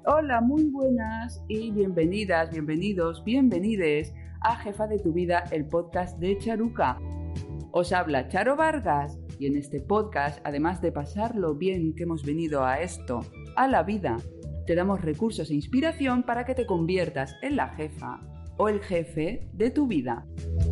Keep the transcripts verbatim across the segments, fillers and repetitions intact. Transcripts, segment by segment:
Hola, muy buenas y bienvenidas, bienvenidos, bienvenides a Jefa de tu Vida, el podcast de Charuca. Os habla Charo Vargas y en este podcast, además de pasarlo bien que hemos venido a esto, a la vida, te damos recursos e inspiración para que te conviertas en la jefa o el jefe de tu vida.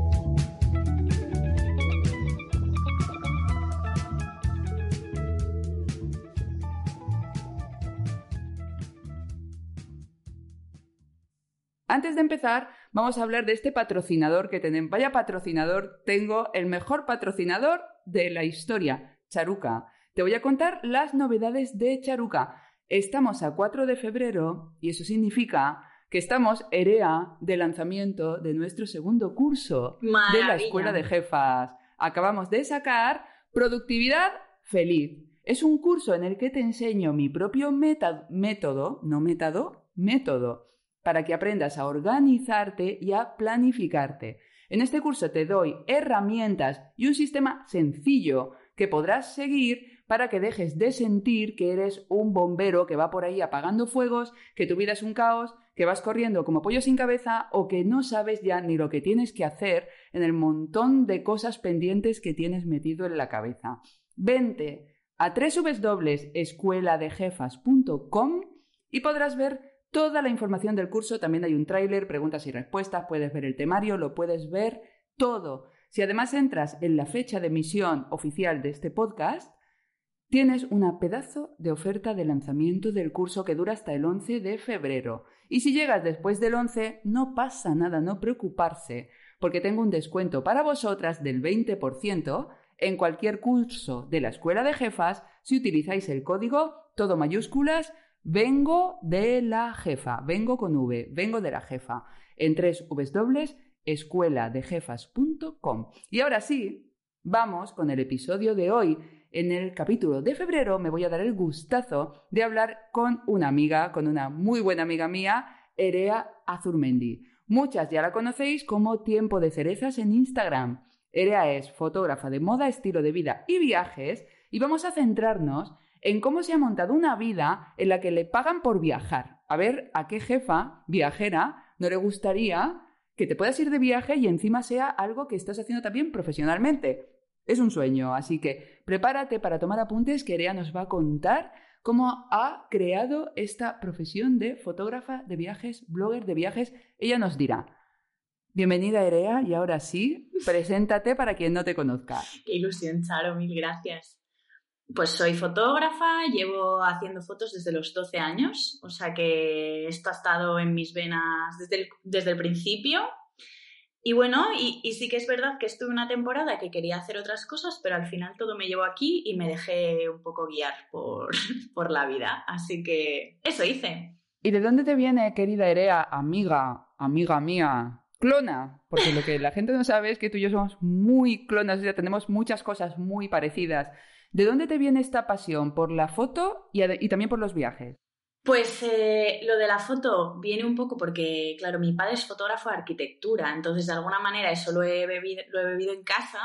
Antes de empezar, vamos a hablar de este patrocinador que tenemos. Vaya patrocinador, tengo el mejor patrocinador de la historia, Charuca. Te voy a contar las novedades de Charuca. Estamos a cuatro de febrero y eso significa que estamos EREA de lanzamiento de nuestro segundo curso Maravilla. De la Escuela de Jefas. Acabamos de sacar Productividad Feliz. Es un curso en el que te enseño mi propio meta- método, no método, método, para que aprendas a organizarte y a planificarte. En este curso te doy herramientas y un sistema sencillo que podrás seguir para que dejes de sentir que eres un bombero que va por ahí apagando fuegos, que tu vida es un caos, que vas corriendo como pollo sin cabeza o que no sabes ya ni lo que tienes que hacer en el montón de cosas pendientes que tienes metido en la cabeza. Vente a doble u doble u doble u punto escuela de jefas punto com y podrás ver toda la información del curso. También hay un tráiler, preguntas y respuestas, puedes ver el temario, lo puedes ver todo. Si además entras en la fecha de emisión oficial de este podcast, tienes una pedazo de oferta de lanzamiento del curso que dura hasta el once de febrero. Y si llegas después del once, no pasa nada, no preocuparse, porque tengo un descuento para vosotras del veinte por ciento en cualquier curso de la Escuela de Jefas si utilizáis el código todo mayúsculas Vengo de la jefa, vengo con V, vengo de la jefa, en doble u doble u doble u punto escuela de jefas punto com. Y ahora sí, vamos con el episodio de hoy. En el capítulo de febrero me voy a dar el gustazo de hablar con una amiga, con una muy buena amiga mía, EREA Azurmendi. Muchas ya la conocéis como Tiempo de Cerezas en Instagram. EREA es fotógrafa de moda, estilo de vida y viajes y vamos a centrarnos en cómo se ha montado una vida en la que le pagan por viajar. A ver, ¿a qué jefa viajera no le gustaría que te puedas ir de viaje y encima sea algo que estás haciendo también profesionalmente? Es un sueño, así que prepárate para tomar apuntes que EREA nos va a contar cómo ha creado esta profesión de fotógrafa de viajes, blogger de viajes. Ella nos dirá. Bienvenida, EREA, y ahora sí, preséntate para quien no te conozca. Qué ilusión, Charo, mil gracias. Pues soy fotógrafa, llevo haciendo fotos desde los doce años, o sea que esto ha estado en mis venas desde el, desde el principio. Y bueno, y, y sí que es verdad que estuve una temporada que quería hacer otras cosas, pero al final todo me llevó aquí y me dejé un poco guiar por, por la vida. Así que eso hice. ¿Y de dónde te viene, querida EREA, amiga, amiga mía, clona? Porque lo que la gente no sabe es que tú y yo somos muy clonas, o sea, tenemos muchas cosas muy parecidas. ¿De dónde te viene esta pasión? ¿Por la foto y, y también por los viajes? Pues eh, lo de la foto viene un poco porque, claro, mi padre es fotógrafo de arquitectura, entonces de alguna manera eso lo he bebido, lo he bebido en casa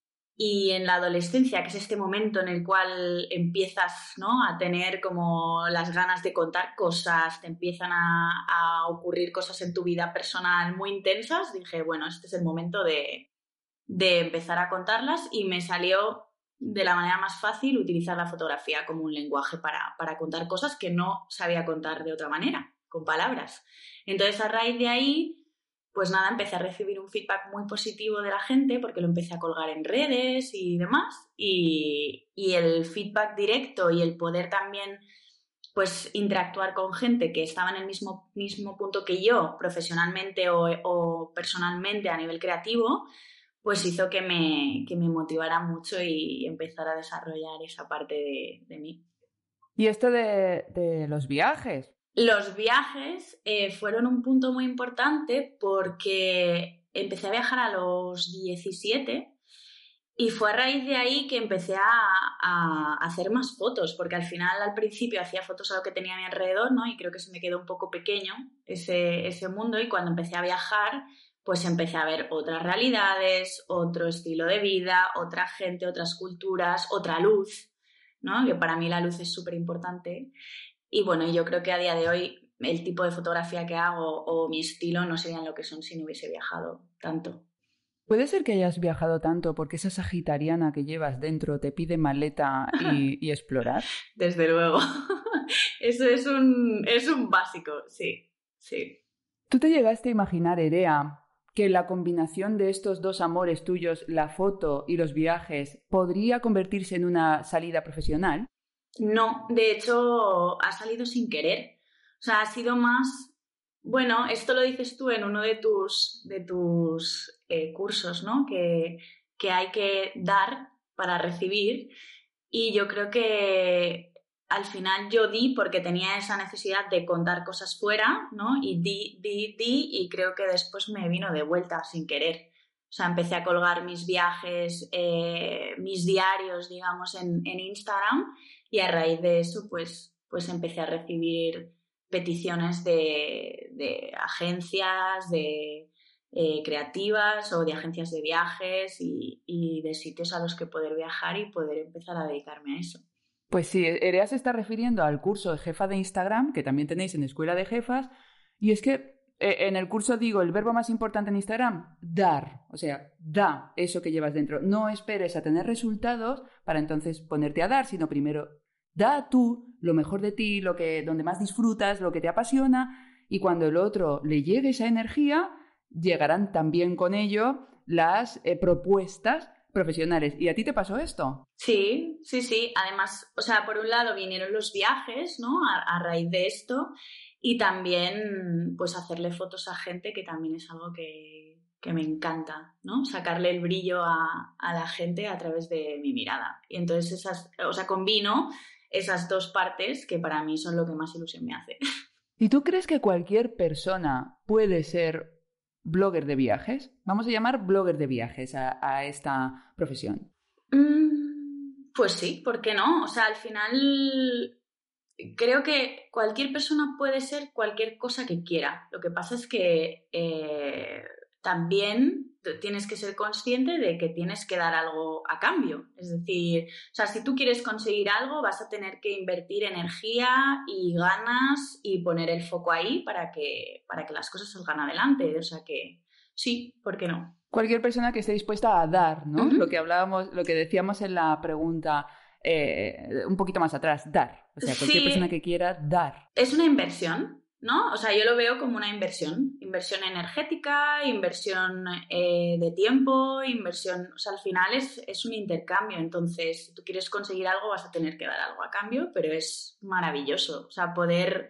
y en la adolescencia, que es este momento en el cual empiezas, ¿no?, a tener como las ganas de contar cosas, te empiezan a, a ocurrir cosas en tu vida personal muy intensas, dije, bueno, este es el momento de, de empezar a contarlas y me salió de la manera más fácil utilizar la fotografía como un lenguaje para, para contar cosas que no sabía contar de otra manera, con palabras. Entonces, a raíz de ahí, pues nada, empecé a recibir un feedback muy positivo de la gente porque lo empecé a colgar en redes y demás. Y, y el feedback directo y el poder también pues interactuar con gente que estaba en el mismo, mismo punto que yo, profesionalmente o, o personalmente a nivel creativo, pues hizo que me, que me motivara mucho y empezar a desarrollar esa parte de, de mí. ¿Y esto de, de los viajes? Los viajes eh, fueron un punto muy importante porque empecé a viajar a los diecisiete y fue a raíz de ahí que empecé a, a hacer más fotos, porque al final, al principio, hacía fotos a lo que tenía a mi alrededor, ¿no? Y creo que se me quedó un poco pequeño ese, ese mundo, y cuando empecé a viajar pues empecé a ver otras realidades, otro estilo de vida, otra gente, otras culturas, otra luz, ¿no? Que para mí la luz es súper importante. Y bueno, yo creo que a día de hoy el tipo de fotografía que hago o mi estilo no serían lo que son si no hubiese viajado tanto. Puede ser que hayas viajado tanto porque esa sagitariana que llevas dentro te pide maleta y, y explorar. Desde luego. Eso es un, es un básico, sí, sí. ¿Tú te llegaste a imaginar, Erea, que la combinación de estos dos amores tuyos, la foto y los viajes, podría convertirse en una salida profesional? No, de hecho, ha salido sin querer. O sea, ha sido más... Bueno, esto lo dices tú en uno de tus, de tus eh, cursos, ¿no? Que, que hay que dar para recibir. Y yo creo que al final yo di porque tenía esa necesidad de contar cosas fuera, ¿no? Y di, di, di, y creo que después me vino de vuelta sin querer. O sea, empecé a colgar mis viajes, eh, mis diarios, digamos, en, en Instagram, y a raíz de eso, pues, pues empecé a recibir peticiones de, de agencias, de eh, creativas o de agencias de viajes y, y de sitios a los que poder viajar y poder empezar a dedicarme a eso. Pues sí, Erea se está refiriendo al curso de jefa de Instagram, que también tenéis en Escuela de Jefas, y es que eh, en el curso digo, el verbo más importante en Instagram, dar, o sea, da eso que llevas dentro. No esperes a tener resultados para entonces ponerte a dar, sino primero da tú lo mejor de ti, lo que, donde más disfrutas, lo que te apasiona, y cuando el otro le llegue esa energía, llegarán también con ello las eh, propuestas profesionales. ¿Y a ti te pasó esto? Sí, sí, sí. Además, o sea, por un lado vinieron los viajes, ¿no? A, a raíz de esto, y también, pues, hacerle fotos a gente, que también es algo que, que me encanta, ¿no? Sacarle el brillo a, a la gente a través de mi mirada. Y entonces esas, o sea, combino esas dos partes que para mí son lo que más ilusión me hace. ¿Y tú crees que cualquier persona puede ser blogger de viajes? Vamos a llamar blogger de viajes a, a esta profesión. Mm, pues sí, ¿por qué no? O sea, al final creo que cualquier persona puede ser cualquier cosa que quiera. Lo que pasa es que eh, también tienes que ser consciente de que tienes que dar algo a cambio. Es decir, o sea, si tú quieres conseguir algo, vas a tener que invertir energía y ganas y poner el foco ahí para que, para que las cosas salgan adelante. O sea que sí, ¿por qué no? Cualquier persona que esté dispuesta a dar, ¿no? Uh-huh. Lo que hablábamos, lo que decíamos en la pregunta eh, un poquito más atrás, dar. O sea, cualquier Sí, persona que quiera dar. es una inversión, ¿no? O sea, yo lo veo como una inversión. Inversión energética, inversión eh, de tiempo, inversión... O sea, al final es, es un intercambio. Entonces, si tú quieres conseguir algo, vas a tener que dar algo a cambio, pero es maravilloso. O sea, poder...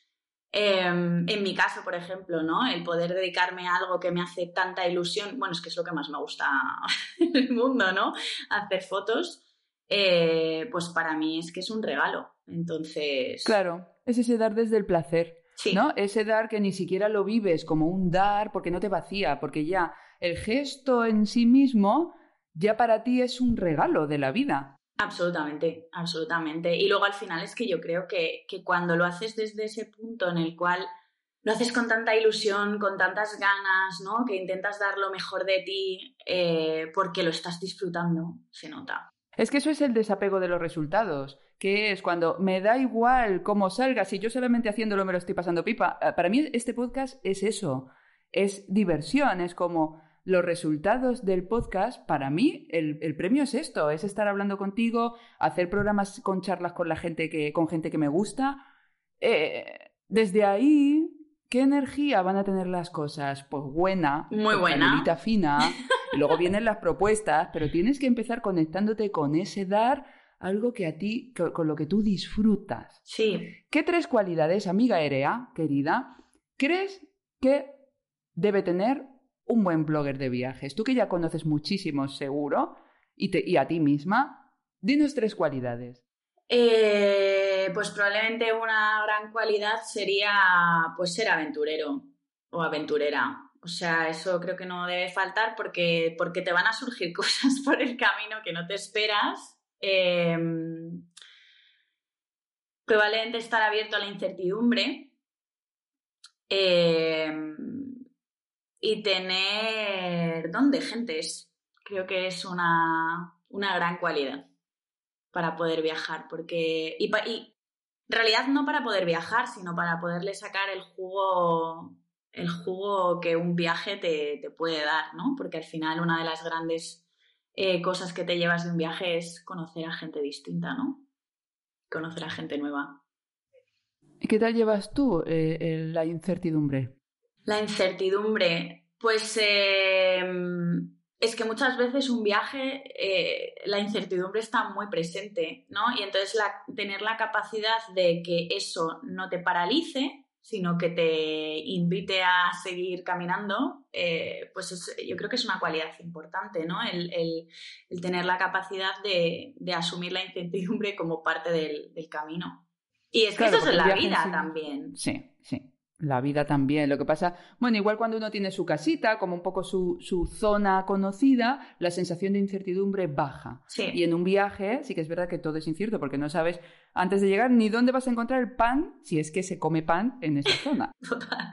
Eh, en mi caso, por ejemplo, ¿no? El poder dedicarme a algo que me hace tanta ilusión, bueno, es que es lo que más me gusta en el mundo, ¿no? Hacer fotos, eh, pues para mí es que es un regalo. Entonces... Claro, es ese dar desde el placer, Sí. ¿no? Ese dar que ni siquiera lo vives como un dar porque no te vacía, porque ya el gesto en sí mismo ya para ti es un regalo de la vida. Absolutamente, absolutamente. Y luego al final es que yo creo que, que cuando lo haces desde ese punto en el cual lo haces con tanta ilusión, con tantas ganas, ¿no? Que intentas dar lo mejor de ti eh, porque lo estás disfrutando, se nota. Es que eso es el desapego de los resultados, que es cuando me da igual cómo salga, si yo solamente haciéndolo me lo estoy pasando pipa. Para mí este podcast es eso, es diversión, es como los resultados del podcast, para mí el, el premio es esto, es estar hablando contigo, hacer programas con charlas con la gente que, con gente que me gusta. Eh, desde ahí, ¿qué energía van a tener las cosas? Pues buena, Muy pues buena. canelita fina, y luego vienen las propuestas, pero tienes que empezar conectándote con ese dar, algo que a ti, con lo que tú disfrutas. Sí. ¿Qué tres cualidades, amiga Erea, querida, crees que debe tener un buen blogger de viajes? Tú que ya conoces muchísimos seguro, y, te, y a ti misma, dinos tres cualidades. Eh, pues probablemente una gran cualidad sería pues ser aventurero o aventurera. O sea, eso creo que no debe faltar porque, porque te van a surgir cosas por el camino que no te esperas. Eh, probablemente estar abierto a la incertidumbre. Eh, y tener don de gentes. Creo que es una, una gran cualidad para poder viajar. Porque, y, y En realidad no para poder viajar, sino para poderle sacar el jugo, el jugo que un viaje te, te puede dar, ¿no? Porque al final una de las grandes eh, cosas que te llevas de un viaje es conocer a gente distinta, ¿no? Conocer a gente nueva. ¿Y qué tal llevas tú eh, eh, la incertidumbre? La incertidumbre, pues eh, es que muchas veces un viaje, eh, la incertidumbre está muy presente, ¿no? Y entonces la, tener la capacidad de que eso no te paralice, sino que te invite a seguir caminando, eh, pues es, yo creo que es una cualidad importante, ¿no? El, el, el tener la capacidad de, de asumir la incertidumbre como parte del, del camino. Y es que Claro, eso es porque en el la viaje en vida sí... también. Sí, sí. La vida también. Lo que pasa, bueno, igual cuando uno tiene su casita, como un poco su, su zona conocida, la sensación de incertidumbre baja. Sí. Y en un viaje sí que es verdad que todo es incierto, porque no sabes antes de llegar ni dónde vas a encontrar el pan, si es que se come pan en esa zona. Total.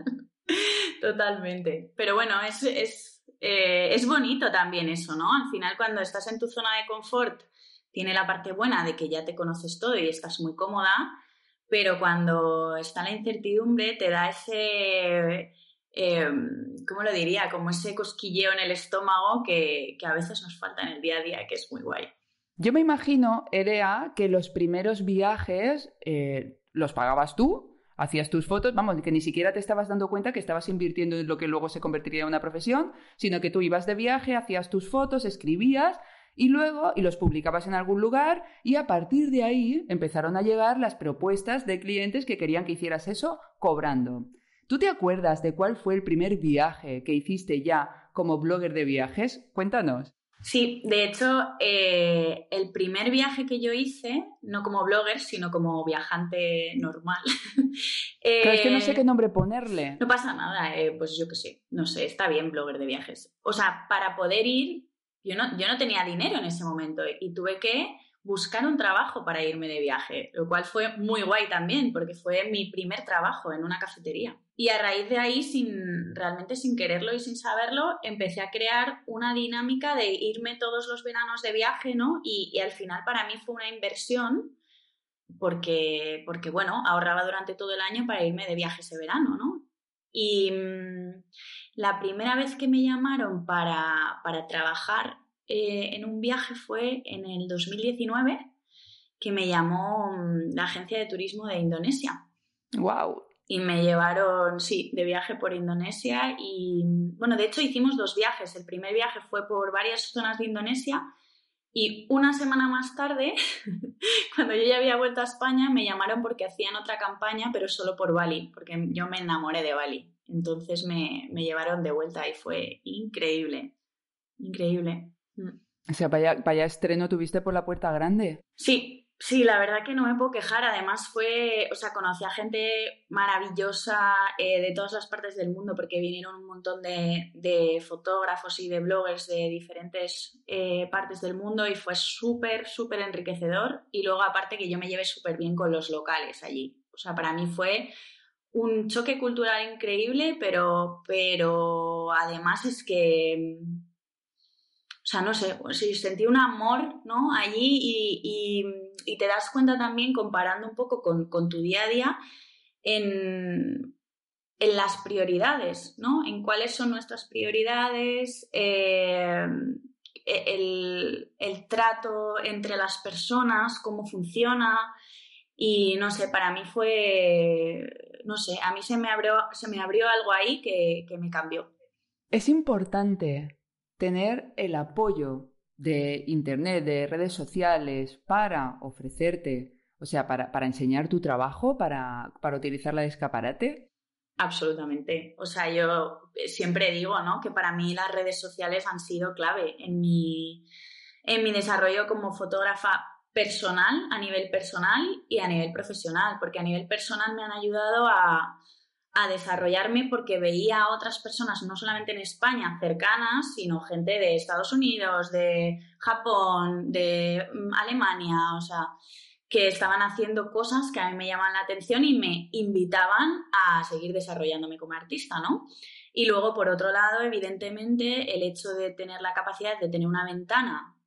Totalmente. Pero bueno, es, es, eh, es bonito también eso, ¿no? Al final, cuando estás en tu zona de confort, tiene la parte buena de que ya te conoces todo y estás muy cómoda, pero cuando está la incertidumbre te da ese, eh, ¿cómo lo diría? Como ese cosquilleo en el estómago que, que a veces nos falta en el día a día, que es muy guay. Yo me imagino, Erea, que los primeros viajes eh, los pagabas tú, hacías tus fotos, vamos, que ni siquiera te estabas dando cuenta que estabas invirtiendo en lo que luego se convertiría en una profesión, sino que tú ibas de viaje, hacías tus fotos, escribías y luego y los publicabas en algún lugar y a partir de ahí empezaron a llegar las propuestas de clientes que querían que hicieras eso cobrando. ¿Tú te acuerdas de cuál fue el primer viaje que hiciste ya como blogger de viajes? Cuéntanos. Sí, de hecho, eh, el primer viaje que yo hice, no como blogger, sino como viajante normal. eh, Claro, es que no sé qué nombre ponerle. No pasa nada, eh, pues yo qué sé, no sé, está bien blogger de viajes. O sea, para poder ir, yo no, yo no tenía dinero en ese momento y tuve que buscar un trabajo para irme de viaje, lo cual fue muy guay también, porque fue mi primer trabajo en una cafetería. Y a raíz de ahí, sin, realmente sin quererlo y sin saberlo, empecé a crear una dinámica de irme todos los veranos de viaje, ¿no? Y, y al final para mí fue una inversión porque, porque, bueno, ahorraba durante todo el año para irme de viaje ese verano, ¿no? Y mmm, la primera vez que me llamaron para, para trabajar eh, en un viaje fue en el dos mil diecinueve, que me llamó mmm, la agencia de turismo de Indonesia. ¡Wow! Y me llevaron, sí, de viaje por Indonesia y, bueno, de hecho hicimos dos viajes. El primer viaje fue por varias zonas de Indonesia y una semana más tarde, cuando yo ya había vuelto a España, me llamaron porque hacían otra campaña, pero solo por Bali, porque yo me enamoré de Bali. Entonces me, me llevaron de vuelta y fue increíble, increíble. O sea, vaya, vaya estreno tuviste por la puerta grande. Sí, sí, la verdad que no me puedo quejar. Además fue, o sea, conocí a gente maravillosa eh, de todas las partes del mundo porque vinieron un montón de, de fotógrafos y de bloggers de diferentes eh, partes del mundo y fue súper, súper enriquecedor. Y luego aparte que yo me llevé súper bien con los locales allí. O sea, para mí fue un choque cultural increíble, pero, pero además es que... O sea, no sé, sí, sentí un amor, ¿no? Allí y, y, y te das cuenta también, comparando un poco con, con tu día a día, en, en las prioridades, ¿no? En cuáles son nuestras prioridades, eh, el, el trato entre las personas, cómo funciona. Y no sé, para mí fue, no sé, a mí se me abrió, se me abrió algo ahí que, que me cambió. Es importante tener el apoyo de Internet, de redes sociales, para ofrecerte, o sea, para, para enseñar tu trabajo, para, para utilizarla de escaparate. Absolutamente. O sea, yo siempre digo, ¿no?, que para mí las redes sociales han sido clave en mi, en mi desarrollo como fotógrafa personal, a nivel personal y a nivel profesional, porque a nivel personal me han ayudado a, a desarrollarme porque veía a otras personas, no solamente en España, cercanas, sino gente de Estados Unidos, de Japón, de Alemania, o sea, que estaban haciendo cosas que a mí me llamaban la atención y me invitaban a seguir desarrollándome como artista, ¿no? Y luego, por otro lado, evidentemente, el hecho de tener la capacidad de tener una ventana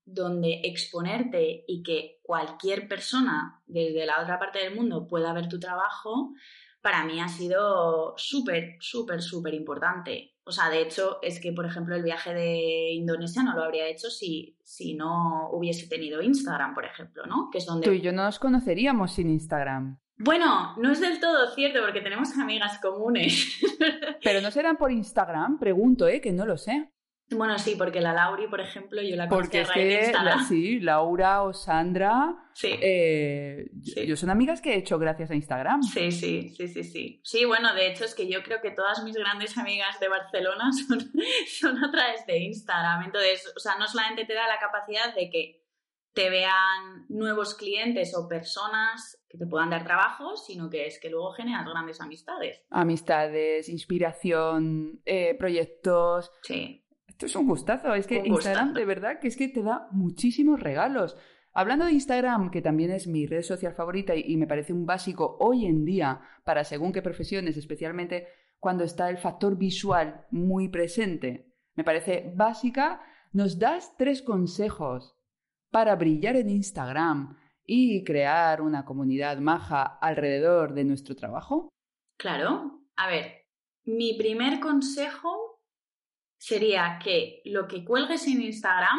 donde exponerte y que cualquier persona desde la otra parte del mundo pueda ver tu trabajo, para mí ha sido súper, súper, súper importante. O sea, de hecho, es que, por ejemplo, el viaje de Indonesia no lo habría hecho si, si no hubiese tenido Instagram, por ejemplo, ¿no? Que es donde... Tú y yo no nos conoceríamos sin Instagram. Bueno, no es del todo cierto porque tenemos amigas comunes. Pero no serán por Instagram, pregunto, ¿eh? Que no lo sé. Bueno, sí, porque la Lauri, por ejemplo, yo la conocí Porque a es raíz de que, Instagram. la, sí, Laura o Sandra, Sí. eh, Sí. yo, yo son amigas que he hecho gracias a Instagram. Sí, sí, sí, sí, sí. Sí, bueno, de hecho es que yo creo que todas mis grandes amigas de Barcelona son, son a través de Instagram. Entonces, o sea, no solamente te da la capacidad de que te vean nuevos clientes o personas que te puedan dar trabajo, sino que es que luego generas grandes amistades. Amistades, inspiración, eh, proyectos. Sí. Esto es un gustazo. Es que Un Instagram, gustazo. de verdad, que es que te da muchísimos regalos. Hablando de Instagram, que también es mi red social favorita y, y me parece un básico hoy en día para según qué profesiones, especialmente cuando está el factor visual muy presente, me parece básica. ¿Nos das tres consejos para brillar en Instagram y crear una comunidad maja alrededor de nuestro trabajo? Claro. A ver, mi primer consejo sería que lo que cuelgues en Instagram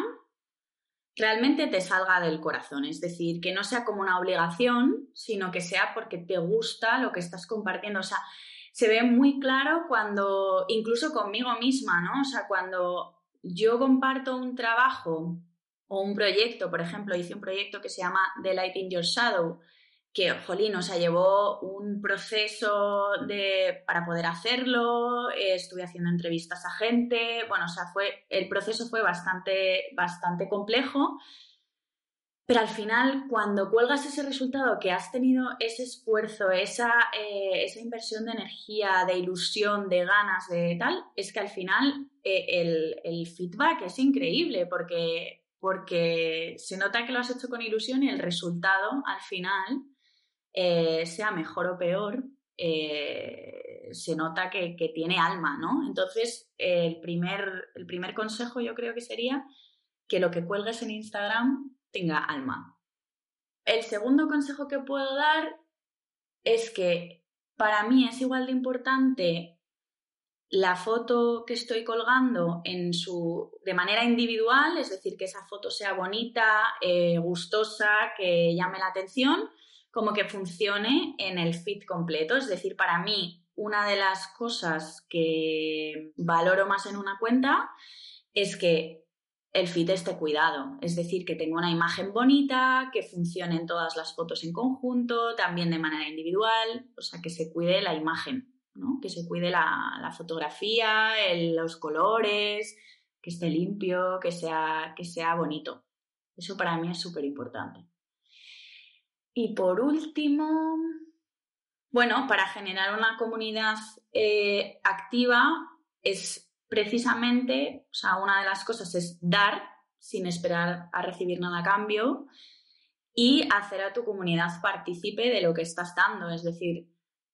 realmente te salga del corazón, es decir, que no sea como una obligación, sino que sea porque te gusta lo que estás compartiendo. O sea, se ve muy claro cuando, incluso conmigo misma, ¿no? O sea, cuando yo comparto un trabajo o un proyecto, por ejemplo, hice un proyecto que se llama The Light in Your Shadow, que, jolín, o sea, llevó un proceso de, para poder hacerlo, eh, estuve haciendo entrevistas a gente, bueno, o sea, fue, el proceso fue bastante, bastante complejo, pero al final, cuando cuelgas ese resultado, que has tenido ese esfuerzo, esa, eh, esa inversión de energía, de ilusión, de ganas, de tal, es que al final eh, el, el feedback es increíble porque, porque se nota que lo has hecho con ilusión y el resultado al final... Eh, sea mejor o peor, eh, se nota que, que tiene alma, ¿no? Entonces, eh, el, primer, el primer consejo yo creo que sería que lo que cuelgues en Instagram tenga alma. El segundo consejo que puedo dar es que para mí es igual de importante la foto que estoy colgando en su, de manera individual, es decir, que esa foto sea bonita, eh, gustosa, que llame la atención, como que funcione en el feed completo. Es decir, para mí, una de las cosas que valoro más en una cuenta es que el feed esté cuidado. Es decir, que tenga una imagen bonita, que funcionen todas las fotos en conjunto, también de manera individual, o sea, que se cuide la imagen, ¿no? Que se cuide la, la fotografía, el, los colores, que esté limpio, que sea, que sea bonito. Eso para mí es súper importante. Y por último, bueno, para generar una comunidad eh, activa es precisamente, o sea, una de las cosas es dar sin esperar a recibir nada a cambio y hacer a tu comunidad partícipe de lo que estás dando, es decir,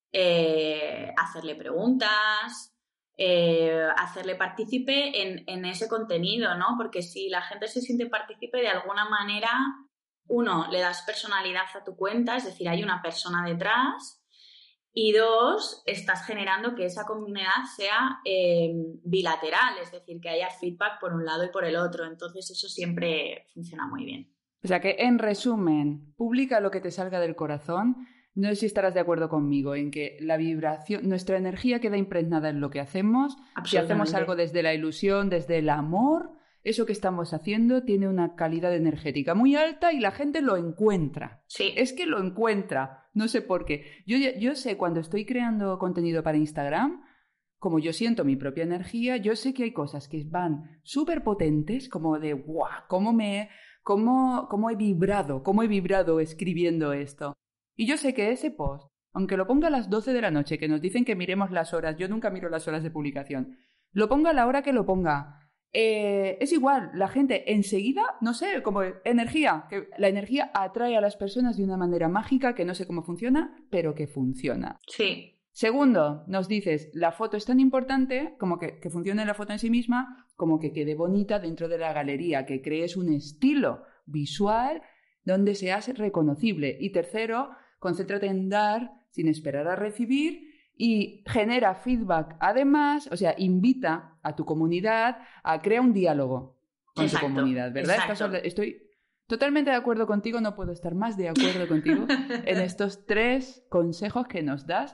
eh, hacerle preguntas, eh, hacerle partícipe en, en ese contenido, ¿no? Porque si la gente se siente partícipe, de alguna manera, uno, le das personalidad a tu cuenta, es decir, hay una persona detrás, y dos, estás generando que esa comunidad sea eh, bilateral, es decir, que haya feedback por un lado y por el otro. Entonces eso siempre funciona muy bien. O sea que, en resumen, publica lo que te salga del corazón. No sé si estarás de acuerdo conmigo en que la vibración, nuestra energía queda impregnada en lo que hacemos. Si hacemos algo desde la ilusión, desde el amor, eso que estamos haciendo tiene una calidad energética muy alta y la gente lo encuentra. Sí. Es que lo encuentra. No sé por qué. Yo, yo sé cuando estoy creando contenido para Instagram, como yo siento mi propia energía, yo sé que hay cosas que van súper potentes, como de ¡guau! ¿Cómo me, cómo, cómo he vibrado? ¿Cómo he vibrado escribiendo esto? Y yo sé que ese post, aunque lo ponga a las doce de la noche, que nos dicen que miremos las horas, yo nunca miro las horas de publicación, lo ponga a la hora que lo ponga, eh, es igual, la gente enseguida, no sé, como energía, que la energía atrae a las personas de una manera mágica que no sé cómo funciona, pero que funciona. Sí, Segundo, nos dices, la foto es tan importante como que, que funcione la foto en sí misma, como que quede bonita dentro de la galería, que crees un estilo visual donde seas reconocible. Y tercero, concéntrate en dar sin esperar a recibir y genera feedback. Además, o sea, invita a tu comunidad a crear un diálogo con exacto, tu comunidad, ¿verdad? Exacto. Estoy totalmente de acuerdo contigo, no puedo estar más de acuerdo contigo en estos tres consejos que nos das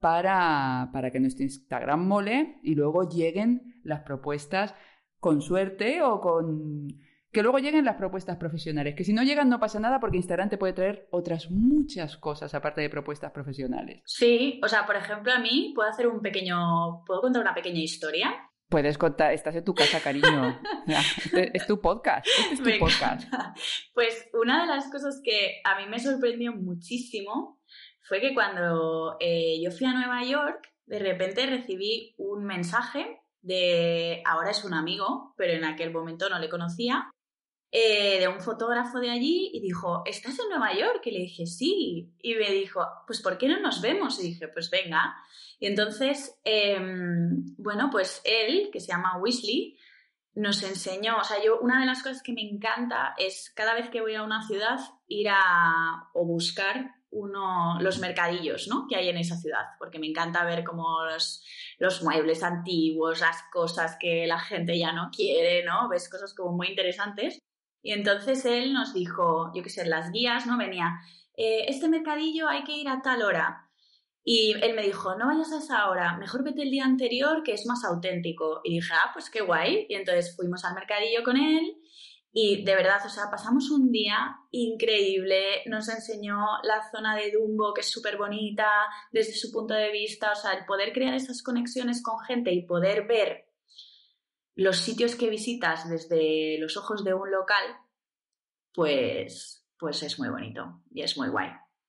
para, para que nuestro Instagram mole y luego lleguen las propuestas con suerte o con... que luego lleguen las propuestas profesionales, que si no llegan no pasa nada porque Instagram te puede traer otras muchas cosas aparte de propuestas profesionales. Sí, o sea, por ejemplo, a mí puedo hacer un pequeño... ¿Puedo contar una pequeña historia? Puedes contar, estás en tu casa, cariño. Este es tu podcast, este es tu Me podcast. encanta. Pues una de las cosas que a mí me sorprendió muchísimo fue que cuando eh, yo fui a Nueva York, de repente recibí un mensaje de... Ahora es un amigo, pero en aquel momento no le conocía. Eh, de un fotógrafo de allí y dijo, ¿estás en Nueva York? Y le dije, sí. Y me dijo, pues ¿por qué no nos vemos? Y dije, pues venga. Y entonces, eh, bueno, pues él, que se llama Weasley, nos enseñó, o sea, yo una de las cosas que me encanta es cada vez que voy a una ciudad ir a o buscar uno, los mercadillos, ¿no?, que hay en esa ciudad, porque me encanta ver como los, los muebles antiguos, las cosas que la gente ya no quiere, ¿no? Ves cosas como muy interesantes. Y entonces él nos dijo, yo qué sé, las guías, ¿no? Venía, eh, este mercadillo hay que ir a tal hora. Y él me dijo, no vayas a esa hora, mejor vete el día anterior que es más auténtico. Y dije, ah, pues qué guay. Y entonces fuimos al mercadillo con él y de verdad, o sea, pasamos un día increíble. Nos enseñó la zona de Dumbo, que es súper bonita desde su punto de vista. O sea, el poder crear esas conexiones con gente y poder ver los sitios que visitas desde los ojos de un local, pues, pues es muy bonito y es muy guay.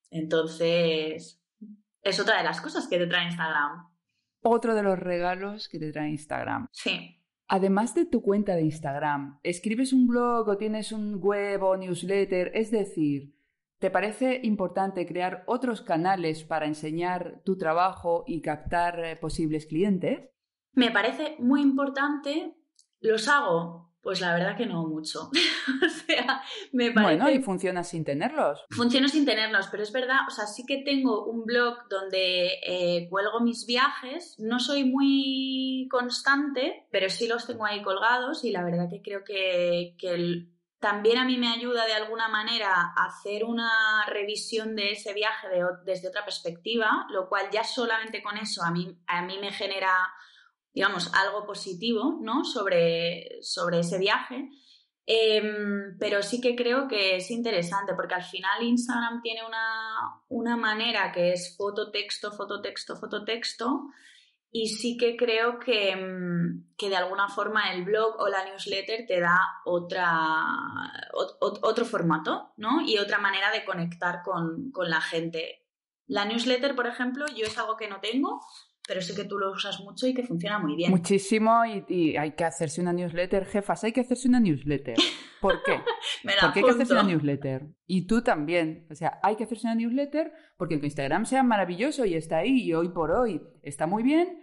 Entonces, es otra de las cosas que te trae Instagram. Otro de los regalos que te trae Instagram. Sí. Además de tu cuenta de Instagram, ¿escribes un blog o tienes un web o newsletter? Es decir, ¿te parece importante crear otros canales para enseñar tu trabajo y captar eh, posibles clientes? Me parece muy importante. ¿Los hago? Pues la verdad que no mucho. O sea, me parece... Bueno, y funciona sin tenerlos. Funciona sin tenerlos, pero es verdad, o sea, sí que tengo un blog donde eh, cuelgo mis viajes. No soy muy constante, pero sí los tengo ahí colgados y la verdad que creo que, que el... también a mí me ayuda de alguna manera a hacer una revisión de ese viaje de, desde otra perspectiva, lo cual ya solamente con eso a mí, a mí me genera, digamos, algo positivo, ¿no?, sobre, sobre ese viaje. Eh, pero sí que creo que es interesante porque al final Instagram tiene una, una manera que es foto, texto, foto, texto, foto, texto. Y sí que creo que, que de alguna forma el blog o la newsletter te da otra, ot, otro formato, ¿no?, y otra manera de conectar con, con la gente. La newsletter, por ejemplo, yo es algo que no tengo, pero sé que tú lo usas mucho y que funciona muy bien. Muchísimo, y, y hay que hacerse una newsletter. Jefas, hay que hacerse una newsletter. ¿Por qué? Me la porque hay apunto. que hacerse una newsletter. Y tú también. O sea, hay que hacerse una newsletter porque tu Instagram sea maravilloso y está ahí y hoy por hoy está muy bien.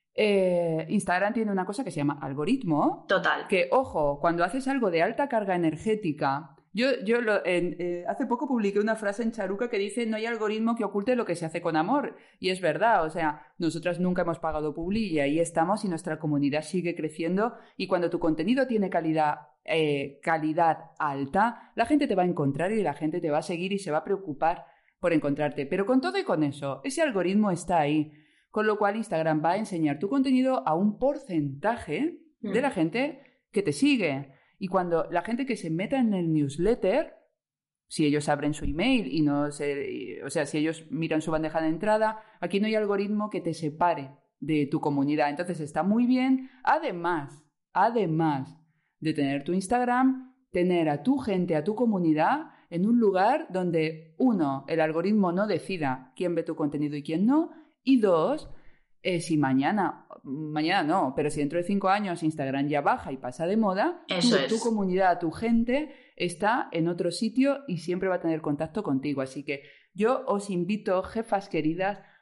Eh, Instagram tiene una cosa que se llama algoritmo. Total. Que, ojo, cuando haces algo de alta carga energética... Yo, yo lo, en, eh, hace poco publiqué una frase en Charuca que dice no hay algoritmo que oculte lo que se hace con amor. Y es verdad, o sea, nosotras nunca hemos pagado publi y ahí estamos y nuestra comunidad sigue creciendo. Y cuando tu contenido tiene calidad, eh, calidad alta, la gente te va a encontrar y la gente te va a seguir y se va a preocupar por encontrarte. Pero con todo y con eso, ese algoritmo está ahí. Con lo cual Instagram va a enseñar tu contenido a un porcentaje mm. de la gente que te sigue. Y cuando la gente que se meta en el newsletter, si ellos abren su email y no se, o sea, si ellos miran su bandeja de entrada, aquí no hay algoritmo que te separe de tu comunidad. Entonces está muy bien. Además, además de tener tu Instagram, tener a tu gente, a tu comunidad en un lugar donde, uno, el algoritmo no decida quién ve tu contenido y quién no, y dos, Eh, si mañana, mañana no, pero si dentro de cinco años Instagram ya baja y pasa de moda, Eso tu, es. tu comunidad, tu gente está en otro sitio y siempre va a tener contacto contigo. Así que yo os invito, jefas queridas,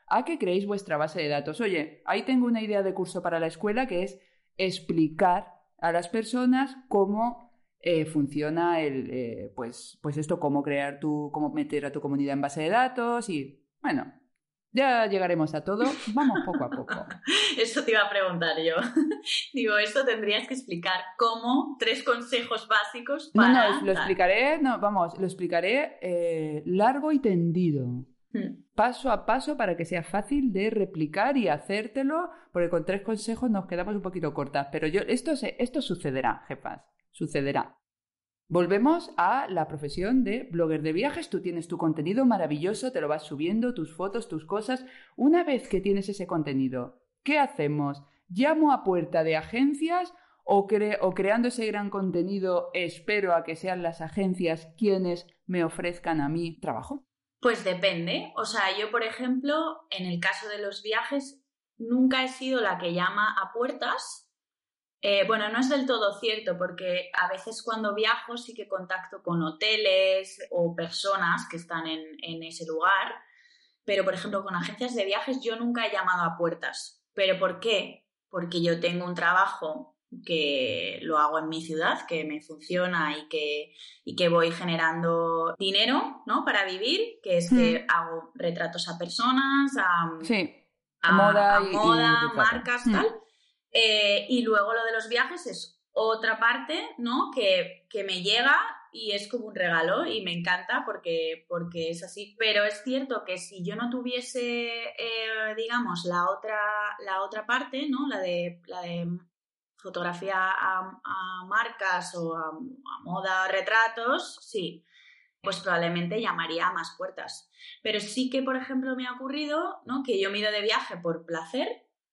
a que creéis vuestra base de datos. Oye, ahí tengo una idea de curso para la escuela que es explicar a las personas cómo eh, funciona el, eh, pues, pues esto, cómo crear tu, cómo meter a tu comunidad en base de datos y, bueno, ya llegaremos a todo, vamos poco a poco. Eso te iba a preguntar yo. Digo, eso tendrías que explicar cómo tres consejos básicos para... No, no, lo explicaré, no, vamos, lo explicaré eh, largo y tendido. Hmm. Paso a paso para que sea fácil de replicar y hacértelo, porque con tres consejos nos quedamos un poquito cortas. Pero yo, esto, se, esto sucederá, jefas, sucederá. Volvemos a la profesión de blogger de viajes. Tú tienes tu contenido maravilloso, te lo vas subiendo, tus fotos, tus cosas. Una vez que tienes ese contenido, ¿qué hacemos? ¿Llamo a puerta de agencias o, cre- o creando ese gran contenido espero a que sean las agencias quienes me ofrezcan a mí trabajo? Pues depende. O sea, yo, por ejemplo, en el caso de los viajes, nunca he sido la que llama a puertas. Eh, bueno, no es del todo cierto porque a veces cuando viajo sí que contacto con hoteles o personas que están en, en ese lugar, pero por ejemplo con agencias de viajes yo nunca he llamado a puertas. ¿Pero por qué? Porque yo tengo un trabajo que lo hago en mi ciudad, que me funciona y que, y que voy generando dinero, ¿no? Para vivir, que es que mm. hago retratos a personas, a, sí, a, a moda, a y, moda y marcas, mm. tal. Eh, y luego lo de los viajes es otra parte, ¿no? Que, que me llega y es como un regalo y me encanta porque, porque es así. Pero es cierto que si yo no tuviese, eh, digamos, la otra, la otra parte, ¿no? La de, la de fotografía a, a marcas o a, a moda, retratos, sí, pues probablemente llamaría a más puertas. Pero sí que, por ejemplo, me ha ocurrido, ¿no? Que yo me he ido de viaje por placer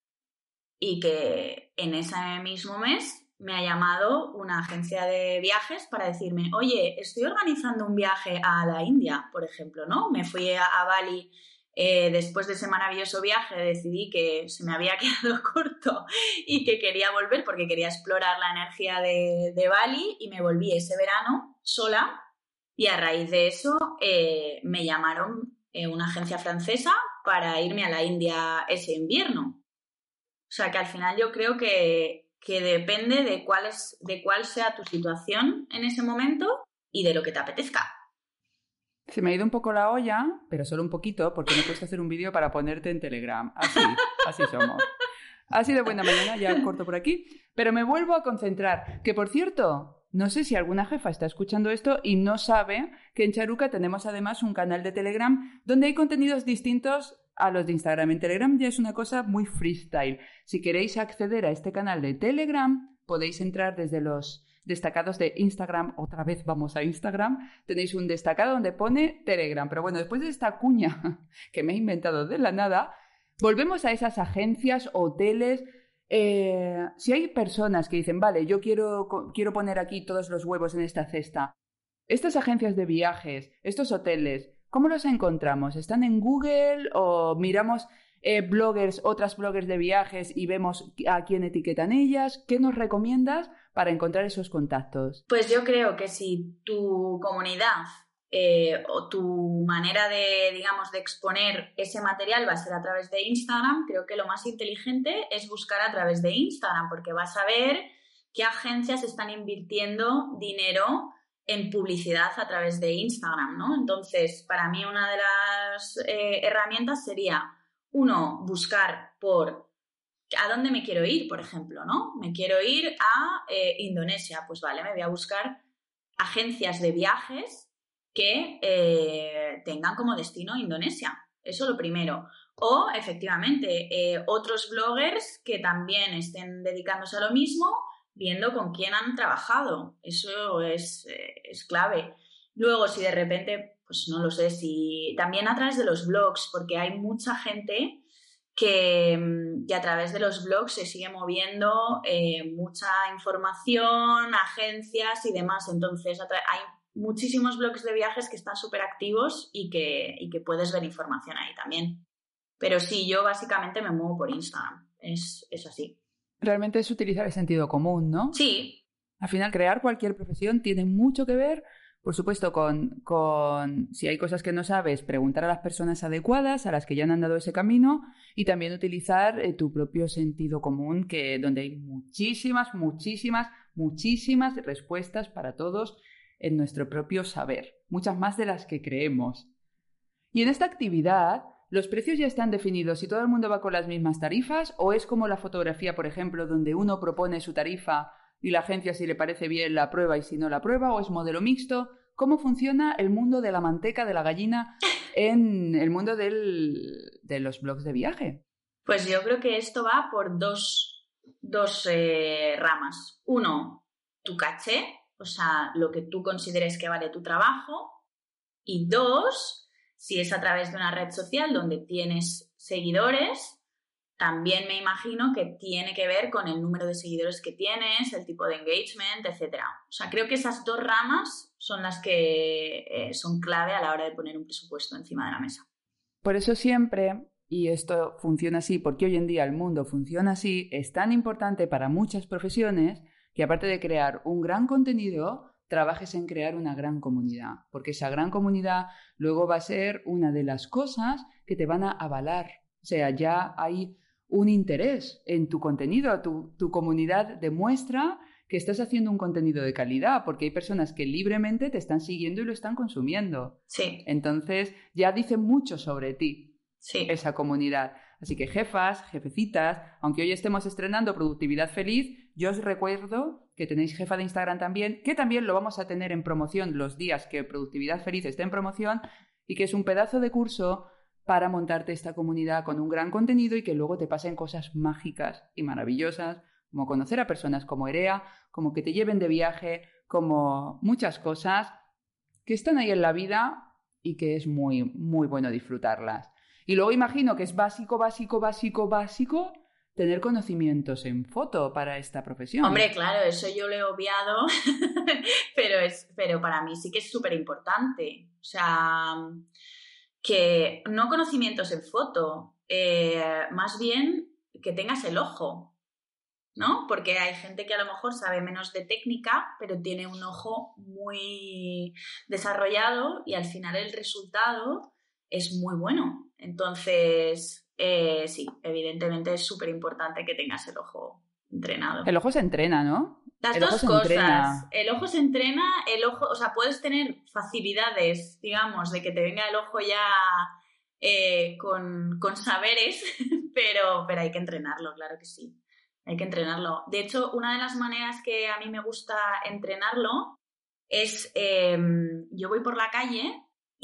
y que en ese mismo mes me ha llamado una agencia de viajes para decirme, oye, estoy organizando un viaje a la India, por ejemplo, ¿no? Me fui a, a Bali eh, después de ese maravilloso viaje, decidí que se me había quedado corto y que quería volver porque quería explorar la energía de, de Bali y me volví ese verano sola y a raíz de eso eh, me llamaron eh, una agencia francesa para irme a la India ese invierno. O sea que al final yo creo que, que depende de cuál, es, de cuál sea tu situación en ese momento y de lo que te apetezca. Se me ha ido un poco la olla, pero solo un poquito, porque me he puesto a hacer un vídeo para ponerte en Telegram. Así, así somos. Así de buena mañana, ya corto por aquí. Pero me vuelvo a concentrar. Que por cierto, no sé si alguna jefa está escuchando esto y no sabe que en Charuca tenemos además un canal de Telegram donde hay contenidos distintos a los de Instagram. En Telegram ya es una cosa muy freestyle. Si queréis acceder a este canal de Telegram, podéis entrar desde los destacados de Instagram. Otra vez vamos a Instagram. Tenéis un destacado donde pone Telegram. Pero bueno, después de esta cuña que me he inventado de la nada, volvemos a esas agencias, hoteles. Eh, si hay personas que dicen, vale, yo quiero, quiero poner aquí todos los huevos en esta cesta. Estas agencias de viajes, estos hoteles, ¿cómo los encontramos? ¿Están en Google o miramos eh, bloggers, otras bloggers de viajes y vemos a quién etiquetan ellas? ¿Qué nos recomiendas para encontrar esos contactos? Pues yo creo que si tu comunidad eh, o tu manera de, digamos, de exponer ese material va a ser a través de Instagram, creo que lo más inteligente es buscar a través de Instagram, porque vas a ver qué agencias están invirtiendo dinero en publicidad a través de Instagram, ¿no? Entonces, para mí una de las eh, herramientas sería, uno, buscar por ¿a dónde me quiero ir, por ejemplo, ¿no? Me quiero ir a eh, Indonesia, pues vale, me voy a buscar agencias de viajes que eh, tengan como destino Indonesia, eso lo primero. O, efectivamente, eh, otros bloggers que también estén dedicándose a lo mismo, viendo con quién han trabajado. Eso es, eh, es clave. Luego, si de repente, pues no lo sé, si también a través de los blogs, porque hay mucha gente que, que a través de los blogs se sigue moviendo eh, mucha información, agencias y demás. Entonces, hay muchísimos blogs de viajes que están súper activos y que, y que puedes ver información ahí también. Pero sí, yo básicamente me muevo por Instagram. Es, es así. Realmente es utilizar el sentido común, ¿no? Sí. Al final, crear cualquier profesión tiene mucho que ver Por supuesto, con, con si hay cosas que no sabes, preguntar a las personas adecuadas, a las que ya han andado ese camino, y también utilizar eh, tu propio sentido común, que donde hay muchísimas, muchísimas, muchísimas respuestas para todos en nuestro propio saber, muchas más de las que creemos. Y en esta actividad, ¿los precios ya están definidos y todo el mundo va con las mismas tarifas? ¿O es como la fotografía, por ejemplo, donde uno propone su tarifa y la agencia, si le parece bien, la prueba y si no la prueba? ¿O es modelo mixto? ¿Cómo funciona el mundo de la manteca, de la gallina, en el mundo del, de los blogs de viaje? Pues yo creo que esto va por dos, dos eh, ramas. Uno, tu caché, o sea, lo que tú consideres que vale tu trabajo. Y dos, si es a través de una red social donde tienes seguidores, también me imagino que tiene que ver con el número de seguidores que tienes, el tipo de engagement, etcétera. O sea, creo que esas dos ramas son las que eh, son clave a la hora de poner un presupuesto encima de la mesa. Por eso siempre, y esto funciona así porque hoy en día el mundo funciona así, es tan importante para muchas profesiones que aparte de crear un gran contenido, trabajes en crear una gran comunidad, porque esa gran comunidad luego va a ser una de las cosas que te van a avalar. O sea, ya hay un interés en tu contenido, tu, tu comunidad demuestra que estás haciendo un contenido de calidad, porque hay personas que libremente te están siguiendo y lo están consumiendo. Sí. Entonces, ya dice mucho sobre ti, sí. esa comunidad. Así que jefas, jefecitas, aunque hoy estemos estrenando Productividad Feliz, yo os recuerdo que tenéis jefa de Instagram también, que también lo vamos a tener en promoción los días que Productividad Feliz esté en promoción, y que es un pedazo de curso para montarte esta comunidad con un gran contenido y que luego te pasen cosas mágicas y maravillosas, como conocer a personas como Erea, como que te lleven de viaje, como muchas cosas que están ahí en la vida y que es muy, muy bueno disfrutarlas. Y luego imagino que es básico, básico, básico, básico tener conocimientos en foto para esta profesión. Hombre, claro, eso yo lo he obviado, pero, es, pero para mí sí que es súper importante. O sea, que no conocimientos en foto, eh, más bien que tengas el ojo, ¿no? Porque hay gente que a lo mejor sabe menos de técnica, pero tiene un ojo muy desarrollado y al final el resultado es muy bueno. Entonces, eh, sí, evidentemente es súper importante que tengas el ojo entrenado. El ojo se entrena, ¿no? Las el dos ojo se cosas. Entrena. El ojo se entrena, el ojo, o sea, puedes tener facilidades, digamos, de que te venga el ojo ya eh, con, con saberes, pero, pero hay que entrenarlo, claro que sí. Hay que entrenarlo. De hecho, una de las maneras que a mí me gusta entrenarlo es, eh, yo voy por la calle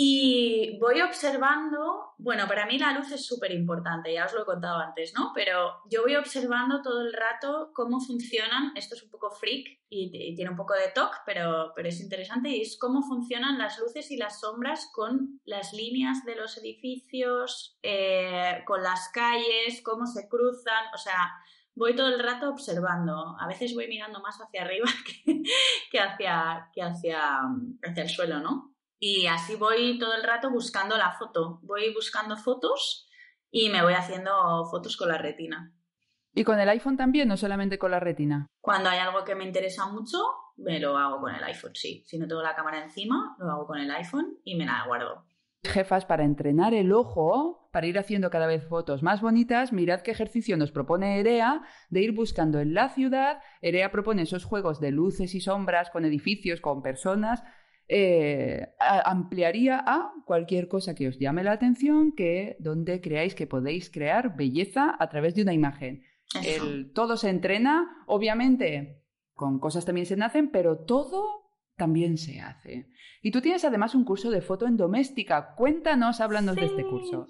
y voy observando, bueno, para mí la luz es súper importante, ya os lo he contado antes, ¿no? Pero yo voy observando todo el rato cómo funcionan, esto es un poco freak y, y tiene un poco de toque, pero, pero es interesante, y es cómo funcionan las luces y las sombras con las líneas de los edificios, eh, con las calles, cómo se cruzan, o sea, voy todo el rato observando. A veces voy mirando más hacia arriba que, que, hacia, que hacia, hacia el suelo, ¿no? Y así voy todo el rato buscando la foto. Voy buscando fotos y me voy haciendo fotos con la retina. ¿Y con el iPhone también, no solamente con la retina? Cuando hay algo que me interesa mucho, me lo hago con el iPhone, sí. Si no tengo la cámara encima, lo hago con el iPhone y me la guardo. Jefas, para entrenar el ojo, para ir haciendo cada vez fotos más bonitas, mirad qué ejercicio nos propone Erea de ir buscando en la ciudad. Erea propone esos juegos de luces y sombras con edificios, con personas. Eh, ampliaría a cualquier cosa que os llame la atención, que donde creáis que podéis crear belleza a través de una imagen. El, todo se entrena, obviamente con cosas también se nacen, pero todo también se hace. Y tú tienes además un curso de foto en doméstica. Cuéntanos, háblanos sí. de este curso.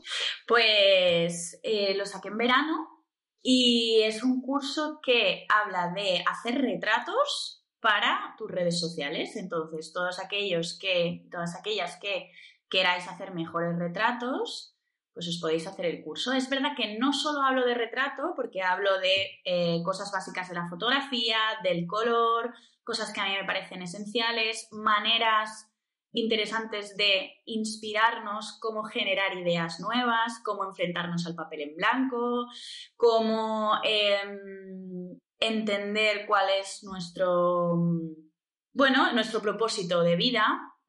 Pues eh, lo saqué en verano y es un curso que habla de hacer retratos para tus redes sociales. Entonces, todos aquellos que, todas aquellas que queráis hacer mejores retratos, pues os podéis hacer el curso. Es verdad que no solo hablo de retrato, porque hablo de eh, cosas básicas de la fotografía, del color, cosas que a mí me parecen esenciales, maneras interesantes de inspirarnos, cómo generar ideas nuevas, cómo enfrentarnos al papel en blanco, cómo eh, entender cuál es nuestro, bueno, nuestro propósito de vida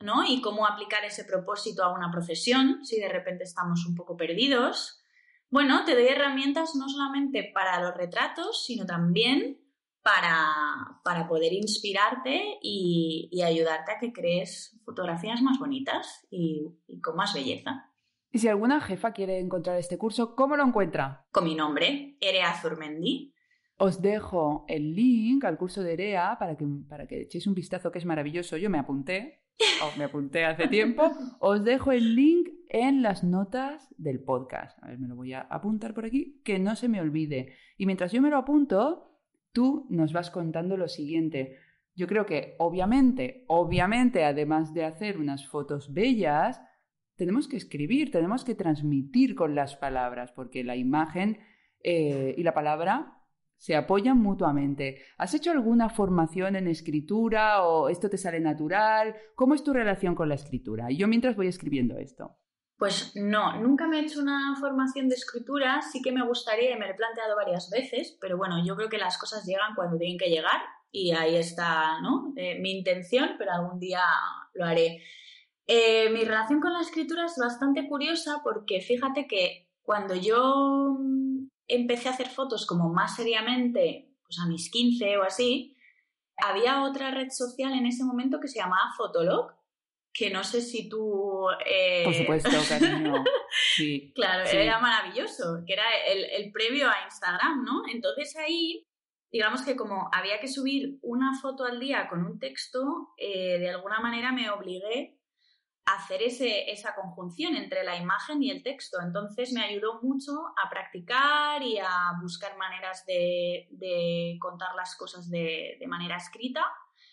¿no? Y cómo aplicar ese propósito a una profesión, si de repente estamos un poco perdidos. Bueno, te doy herramientas no solamente para los retratos, sino también para, para poder inspirarte y, y ayudarte a que crees fotografías más bonitas y, y con más belleza. Y si alguna jefa quiere encontrar este curso, ¿cómo lo encuentra? Con mi nombre, Erea Azurmendi. Os dejo el link al curso de Erea para que, para que echéis un vistazo, que es maravilloso. Yo me apunté, oh, me apunté hace tiempo. Os dejo el link en las notas del podcast. A ver, me lo voy a apuntar por aquí, que no se me olvide. Y mientras yo me lo apunto, tú nos vas contando lo siguiente. Yo creo que, obviamente, obviamente, además de hacer unas fotos bellas, tenemos que escribir, tenemos que transmitir con las palabras, porque la imagen eh, y la palabra se apoyan mutuamente. ¿Has hecho alguna formación en escritura o esto te sale natural? ¿Cómo es tu relación con la escritura? Y yo mientras voy escribiendo esto. Pues no, nunca me he hecho una formación de escritura, sí que me gustaría y me lo he planteado varias veces, pero bueno, yo creo que las cosas llegan cuando tienen que llegar y ahí está, ¿no? Eh, mi intención, pero algún día lo haré. Eh, mi relación con la escritura es bastante curiosa porque fíjate que cuando yo empecé a hacer fotos como más seriamente, pues a mis quince o así, había otra red social en ese momento que se llamaba Fotolog, que no sé si tú... Eh... Por supuesto, cariño. Sí, claro, sí. Era maravilloso, que era el, el previo a Instagram, ¿no? Entonces ahí, digamos que como había que subir una foto al día con un texto, eh, de alguna manera me obligué a hacer ese, esa conjunción entre la imagen y el texto. Entonces me ayudó mucho a practicar y a buscar maneras de, de contar las cosas de, de manera escrita.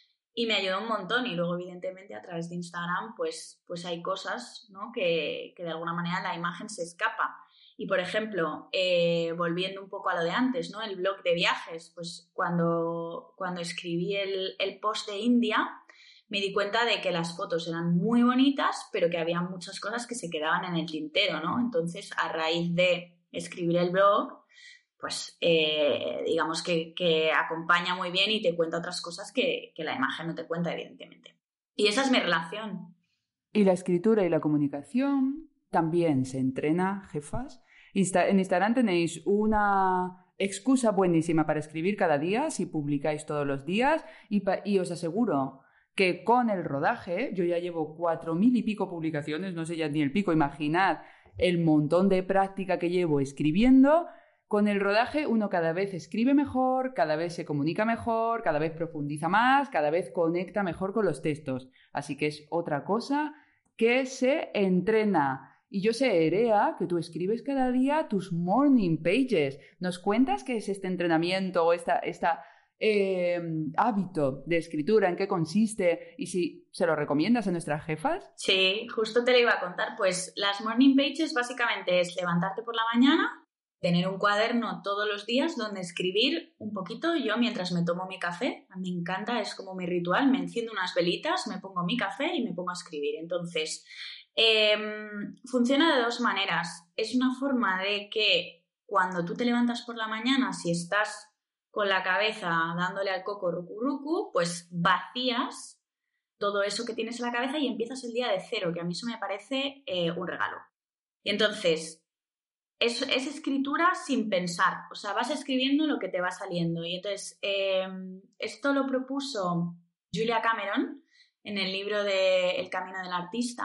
Y me ayudó un montón y luego evidentemente a través de Instagram pues, pues hay cosas, ¿no? que, que de alguna manera la imagen se escapa. Y por ejemplo, eh, volviendo un poco a lo de antes, ¿no? El blog de viajes, pues cuando, cuando escribí el, el post de India me di cuenta de que las fotos eran muy bonitas pero que había muchas cosas que se quedaban en el tintero, ¿no? Entonces a raíz de escribir el blog pues eh, digamos que, que acompaña muy bien y te cuenta otras cosas que, que la imagen no te cuenta, evidentemente. Y esa es mi relación. Y la escritura y la comunicación también se entrena, jefas. Insta- en Instagram tenéis una excusa buenísima para escribir cada día si publicáis todos los días y, pa- y os aseguro que con el rodaje, yo ya llevo cuatro mil y pico publicaciones, no sé ya ni el pico, imaginad el montón de práctica que llevo escribiendo. Con el rodaje uno cada vez escribe mejor, cada vez se comunica mejor, cada vez profundiza más, cada vez conecta mejor con los textos. Así que es otra cosa que se entrena. Y yo sé, Erea, que tú escribes cada día tus morning pages. ¿Nos cuentas qué es este entrenamiento o esta, esta eh, hábito de escritura? ¿En qué consiste? Y si se lo recomiendas a nuestras jefas. Sí, justo te lo iba a contar. Pues las morning pages básicamente es levantarte por la mañana, tener un cuaderno todos los días donde escribir un poquito. Yo mientras me tomo mi café, me encanta, es como mi ritual, me enciendo unas velitas, me pongo mi café y me pongo a escribir. Entonces, eh, funciona de dos maneras. Es una forma de que cuando tú te levantas por la mañana, si estás con la cabeza dándole al coco rucu rucu, pues vacías todo eso que tienes en la cabeza y empiezas el día de cero, que a mí eso me parece eh, un regalo. Y entonces... Es, es escritura sin pensar, o sea, vas escribiendo lo que te va saliendo. Y entonces, eh, esto lo propuso Julia Cameron en el libro de El camino del artista.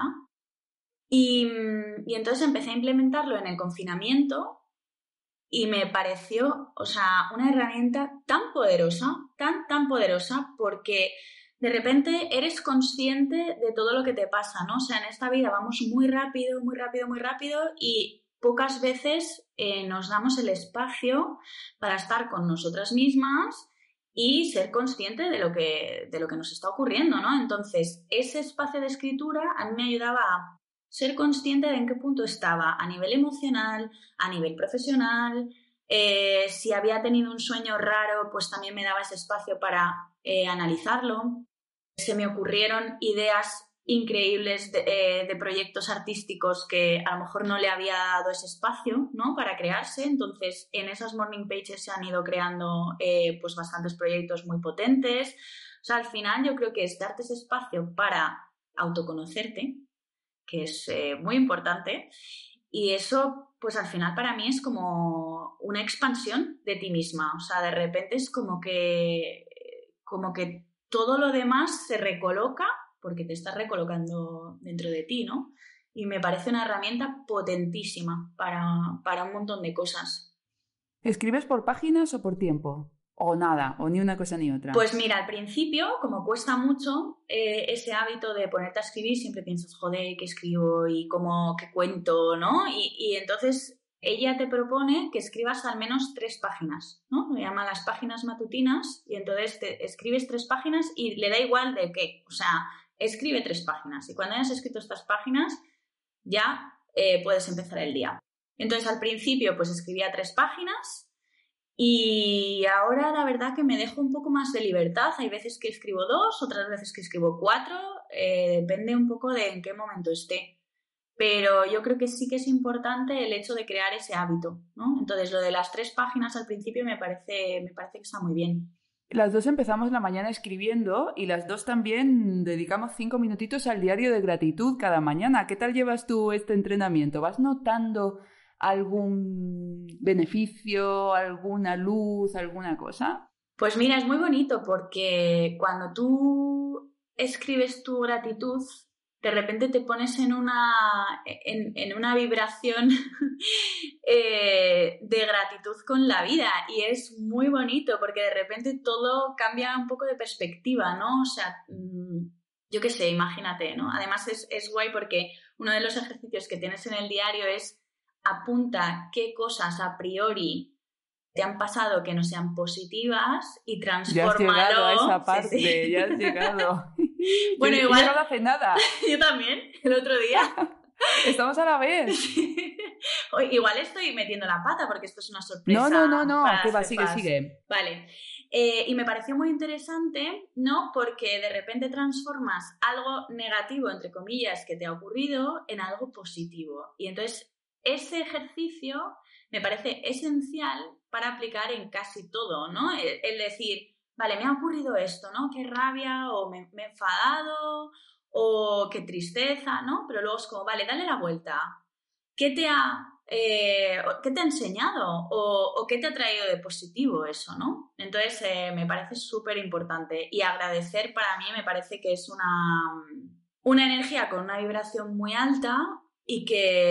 Y, y entonces empecé a implementarlo en el confinamiento y me pareció, o sea, una herramienta tan poderosa, tan, tan poderosa, porque de repente eres consciente de todo lo que te pasa, ¿no? O sea, en esta vida vamos muy rápido, muy rápido, muy rápido y pocas veces eh, nos damos el espacio para estar con nosotras mismas y ser consciente de lo que, de lo que nos está ocurriendo, ¿no? Entonces, ese espacio de escritura a mí me ayudaba a ser consciente de en qué punto estaba a nivel emocional, a nivel profesional. Eh, si había tenido un sueño raro, pues también me daba ese espacio para eh, analizarlo. Se me ocurrieron ideas increíbles de, eh, de proyectos artísticos que a lo mejor no le había dado ese espacio, ¿no? Para crearse. Entonces, en esas morning pages se han ido creando eh, pues bastantes proyectos muy potentes. O sea, al final yo creo que es darte ese espacio para autoconocerte, que es eh, muy importante, y eso pues al final para mí es como una expansión de ti misma, o sea, de repente es como que, como que todo lo demás se recoloca porque te estás recolocando dentro de ti, ¿no? Y me parece una herramienta potentísima para, para un montón de cosas. ¿Escribes por páginas o por tiempo? O nada, o ni una cosa ni otra. Pues mira, al principio, como cuesta mucho eh, ese hábito de ponerte a escribir, siempre piensas, joder, ¿qué escribo? Y cómo, qué cuento, ¿no? Y, y entonces ella te propone que escribas al menos tres páginas, ¿no? Le llaman las páginas matutinas y entonces te escribes tres páginas y le da igual de qué. O sea, escribe tres páginas y cuando hayas escrito estas páginas ya eh, puedes empezar el día. Entonces al principio pues escribía tres páginas. Y ahora la verdad que me dejo un poco más de libertad. Hay veces que escribo dos, otras veces que escribo cuatro, eh, depende un poco de en qué momento esté. Pero yo creo que sí que es importante el hecho de crear ese hábito, ¿no? Entonces lo de las tres páginas al principio me parece, me parece que está muy bien. Las dos empezamos la mañana escribiendo y las dos también dedicamos cinco minutitos al diario de gratitud cada mañana. ¿Qué tal llevas tú este entrenamiento? ¿Vas notando algún beneficio, alguna luz, alguna cosa? Pues mira, es muy bonito porque cuando tú escribes tu gratitud, de repente te pones en una, en, en una vibración eh, de gratitud con la vida y es muy bonito porque de repente todo cambia un poco de perspectiva, ¿no? O sea, yo qué sé, imagínate, ¿no? Además es, es guay porque uno de los ejercicios que tienes en el diario es apunta qué cosas a priori te han pasado que no sean positivas y transfórmalo. Ya has llegado a esa parte, sí, sí. Ya has llegado. Bueno, yo, igual... He llegado hace nada. Yo también, el otro día. Estamos a la vez. Igual estoy metiendo la pata porque esto es una sorpresa. No, no, no, no. ¿Qué va? Sigue, sigue. Vale. Eh, y me pareció muy interesante, ¿no? Porque de repente transformas algo negativo, entre comillas, que te ha ocurrido en algo positivo. Y entonces ese ejercicio me parece esencial para aplicar en casi todo, ¿no? El, el decir, vale, me ha ocurrido esto, ¿no? Qué rabia, o me, me he enfadado, o qué tristeza, ¿no? Pero luego es como, vale, dale la vuelta. ¿Qué te ha, eh, ¿qué te ha enseñado? O, ¿O qué te ha traído de positivo eso, ¿no? Entonces, eh, me parece súper importante. Y agradecer para mí me parece que es una, una energía con una vibración muy alta y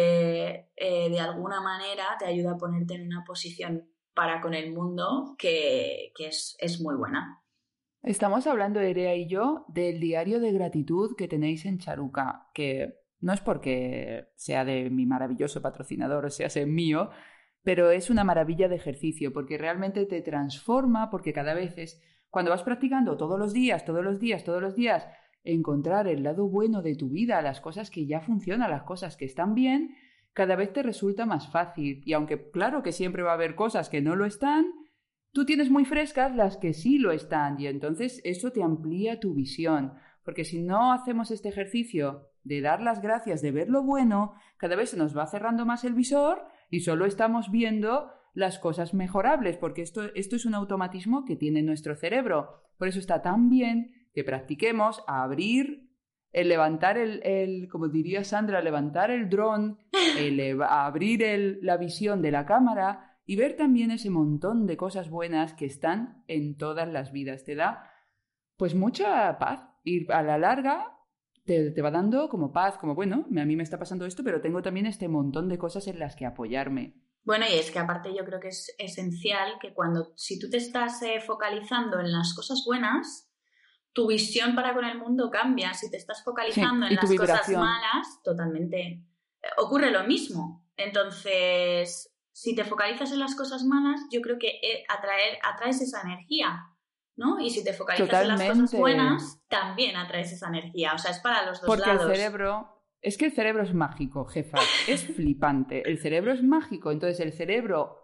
que eh, de alguna manera te ayuda a ponerte en una posición para con el mundo que, que es, es muy buena. Estamos hablando, Erea y yo, del diario de gratitud que tenéis en Charuca, que no es porque sea de mi maravilloso patrocinador o sea, sea mío, pero es una maravilla de ejercicio porque realmente te transforma, porque cada vez es, cuando vas practicando todos los días, todos los días, todos los días, encontrar el lado bueno de tu vida, las cosas que ya funcionan, las cosas que están bien, cada vez te resulta más fácil. Y aunque claro que siempre va a haber cosas que no lo están, tú tienes muy frescas las que sí lo están y entonces eso te amplía tu visión. Porque si no hacemos este ejercicio de dar las gracias, de ver lo bueno, cada vez se nos va cerrando más el visor y solo estamos viendo las cosas mejorables, porque esto, esto es un automatismo que tiene nuestro cerebro. Por eso está tan bien que practiquemos a abrir, el levantar el, el como diría Sandra, levantar el dron, el, a abrir el, la visión de la cámara y ver también ese montón de cosas buenas que están en todas las vidas. Te da pues mucha paz y a la larga te, te va dando como paz, como bueno, a mí me está pasando esto, pero tengo también este montón de cosas en las que apoyarme. Bueno, y es que aparte yo creo que es esencial que cuando, si tú te estás eh, focalizando en las cosas buenas, tu visión para con el mundo cambia. Si te estás focalizando sí, en las vibración. Cosas malas, totalmente eh, ocurre lo mismo. Entonces, si te focalizas en las cosas malas, yo creo que eh, atraer, atraes esa energía, ¿no? Y si te focalizas Totalmente. En las cosas buenas, también atraes esa energía. O sea, es para los dos Porque lados. Porque el cerebro... Es que el cerebro es mágico, jefa. Es flipante. El cerebro es mágico. Entonces, el cerebro...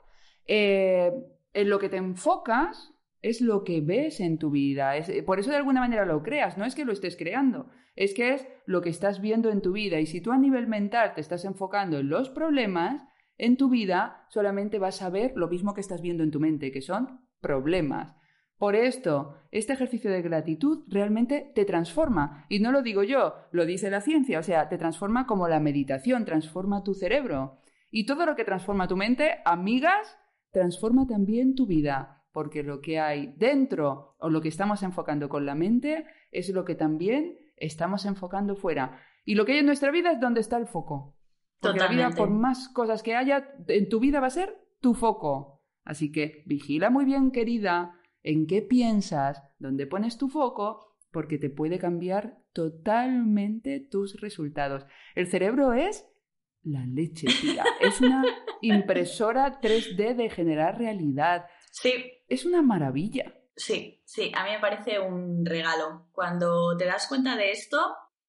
Eh, en lo que te enfocas... es lo que ves en tu vida. Es, por eso de alguna manera lo creas, no es que lo estés creando, es que es lo que estás viendo en tu vida. Y si tú a nivel mental te estás enfocando en los problemas, en tu vida solamente vas a ver lo mismo que estás viendo en tu mente, que son problemas. Por esto, este ejercicio de gratitud realmente te transforma. Y no lo digo yo, lo dice la ciencia. O sea, te transforma como la meditación, transforma tu cerebro. Y todo lo que transforma tu mente, amigas, transforma también tu vida. Porque lo que hay dentro o lo que estamos enfocando con la mente es lo que también estamos enfocando fuera. Y lo que hay en nuestra vida es donde está el foco. Porque Totalmente. la vida, por más cosas que haya, en tu vida va a ser tu foco. Así que vigila muy bien, querida, en qué piensas, dónde pones tu foco, porque te puede cambiar totalmente tus resultados. El cerebro es la leche, tía. Es una impresora tres D de generar realidad. Sí. Es una maravilla. Sí, sí, a mí me parece un regalo. Cuando te das cuenta de esto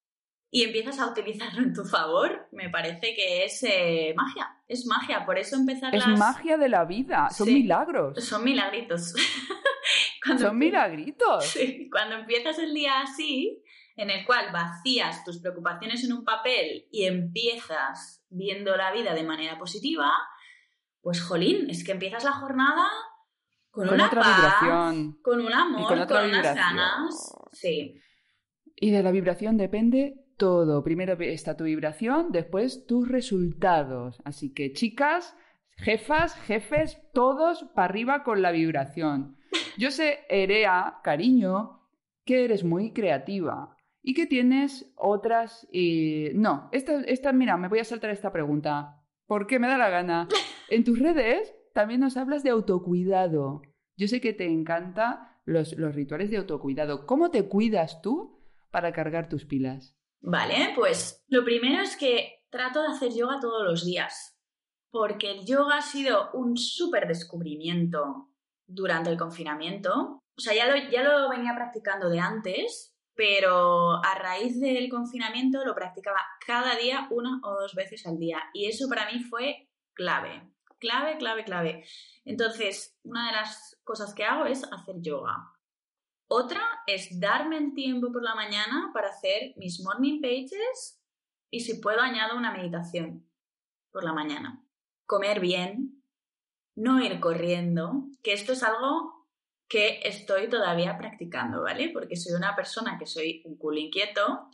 y empiezas a utilizarlo en tu favor, me parece que es eh, magia. Es magia, por eso empezar Es las... magia de la vida, son Sí, milagros. Son milagritos. Cuando son empie... milagritos. Sí, cuando empiezas el día así, en el cual vacías tus preocupaciones en un papel y empiezas viendo la vida de manera positiva, pues jolín, es que empiezas la jornada con, con una otra paz, vibración. con un amor, con, otra con vibración. unas ganas. Sí. Y de la vibración depende todo. Primero está tu vibración, después tus resultados. Así que, chicas, jefas, jefes, todos para arriba con la vibración. Yo sé, Erea, cariño, que eres muy creativa y que tienes otras... Eh... No, esta, esta, mira, me voy a saltar esta pregunta porque me da la gana. En tus redes también nos hablas de autocuidado. Yo sé que te encantan los, los rituales de autocuidado. ¿Cómo te cuidas tú para cargar tus pilas? Vale, pues lo primero es que trato de hacer yoga todos los días, porque el yoga ha sido un súper descubrimiento durante el confinamiento. O sea, ya lo, ya lo venía practicando de antes, pero a raíz del confinamiento lo practicaba cada día una o dos veces al día. Y eso para mí fue clave, clave, clave, clave. Entonces, una de las cosas que hago es hacer yoga. Otra es darme el tiempo por la mañana para hacer mis morning pages y si puedo añado una meditación por la mañana. Comer bien, no ir corriendo, que esto es algo que estoy todavía practicando, ¿vale? Porque soy una persona que soy un culo inquieto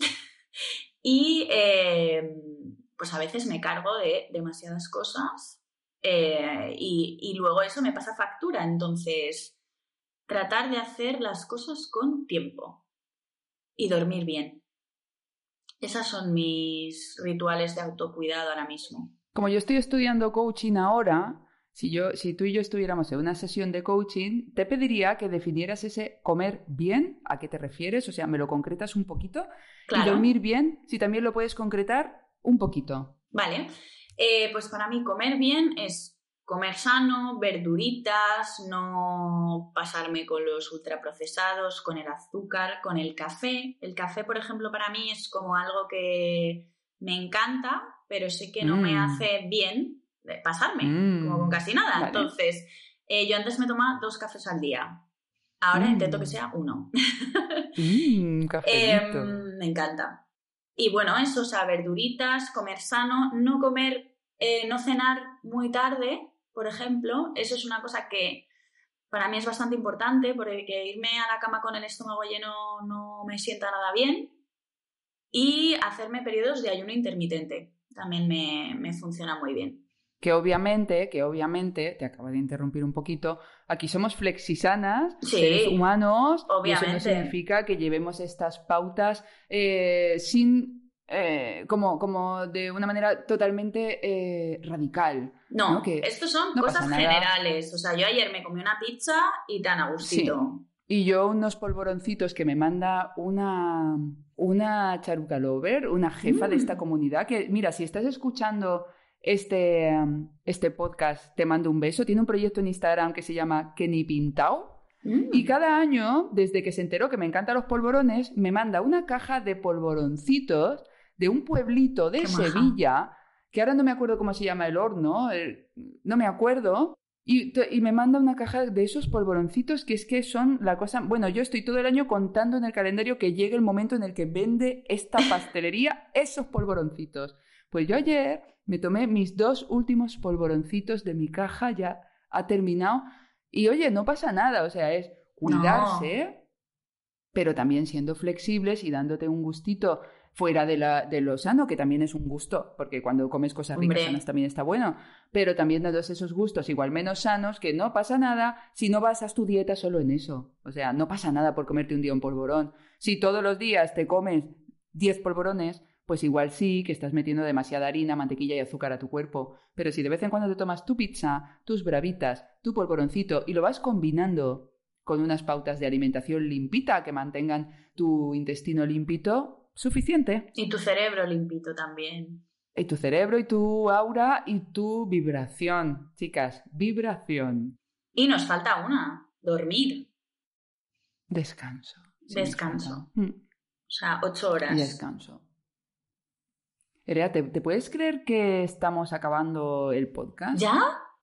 y eh, pues a veces me cargo de demasiadas cosas eh, y, y luego eso me pasa factura, entonces... Tratar de hacer las cosas con tiempo y dormir bien. Esas son mis rituales de autocuidado ahora mismo. Como yo estoy estudiando coaching ahora, si, yo, si tú y yo estuviéramos en una sesión de coaching, te pediría que definieras ese comer bien, ¿a qué te refieres? O sea, me lo concretas un poquito. Claro. Y dormir bien, si también lo puedes concretar un poquito. Vale. Eh, pues para mí comer bien es... Comer sano, verduritas, no pasarme con los ultraprocesados, con el azúcar, con el café. El café, por ejemplo, para mí es como algo que me encanta, pero sé que no mm. me hace bien pasarme, mm. como con casi nada. Vale. Entonces, eh, yo antes me tomaba dos cafés al día. Ahora mm. intento que sea uno. mm, eh, me encanta. Y bueno, eso, o sea, verduritas, comer sano, no comer, eh, no cenar muy tarde. Por ejemplo, eso es una cosa que para mí es bastante importante porque irme a la cama con el estómago lleno no me sienta nada bien y hacerme periodos de ayuno intermitente también me, me funciona muy bien. Que obviamente, que obviamente, te acabo de interrumpir un poquito, aquí somos flexisanas, sí, seres humanos, obviamente. Y eso no significa que llevemos estas pautas eh, sin... Eh, como, como de una manera totalmente eh, radical. No, ¿no? Que estos son no cosas generales. O sea, yo ayer me comí una pizza y tan a gustito. Sí. Y yo unos polvoroncitos que me manda una, una charuca lover, una jefa mm. de esta comunidad, que mira, si estás escuchando este, este podcast, te mando un beso. Tiene un proyecto en Instagram que se llama Kenny Pintao. Mm. Y cada año, desde que se enteró que me encantan los polvorones, me manda una caja de polvoroncitos de un pueblito de Qué Sevilla, maja. Que ahora no me acuerdo cómo se llama el horno, el, no me acuerdo, y, y me manda una caja de esos polvoroncitos que es que son la cosa... Bueno, yo estoy todo el año contando en el calendario que llegue el momento en el que vende esta pastelería esos polvoroncitos. Pues yo ayer me tomé mis dos últimos polvoroncitos de mi caja, ya ha terminado, y oye, no pasa nada, o sea, es cuidarse, No. pero también siendo flexibles y dándote un gustito fuera de, la, de lo sano, que también es un gusto, porque cuando comes cosas ricas Hombre. sanas también está bueno, pero también dados esos gustos igual menos sanos, que no pasa nada si no basas tu dieta solo en eso. O sea, no pasa nada por comerte un día un polvorón. Si todos los días te comes diez polvorones, pues igual sí que estás metiendo demasiada harina, mantequilla y azúcar a tu cuerpo. Pero si de vez en cuando te tomas tu pizza, tus bravitas, tu polvoroncito y lo vas combinando con unas pautas de alimentación limpita que mantengan tu intestino limpito, suficiente. Y tu cerebro limpito también. Y tu cerebro y tu aura y tu vibración. Chicas, vibración. Y nos falta una, dormir. Descanso. Sí, Descanso. Mm. O sea, ocho horas. Y descanso. Erea, ¿te, ¿te puedes creer que estamos acabando el podcast? ¿Ya?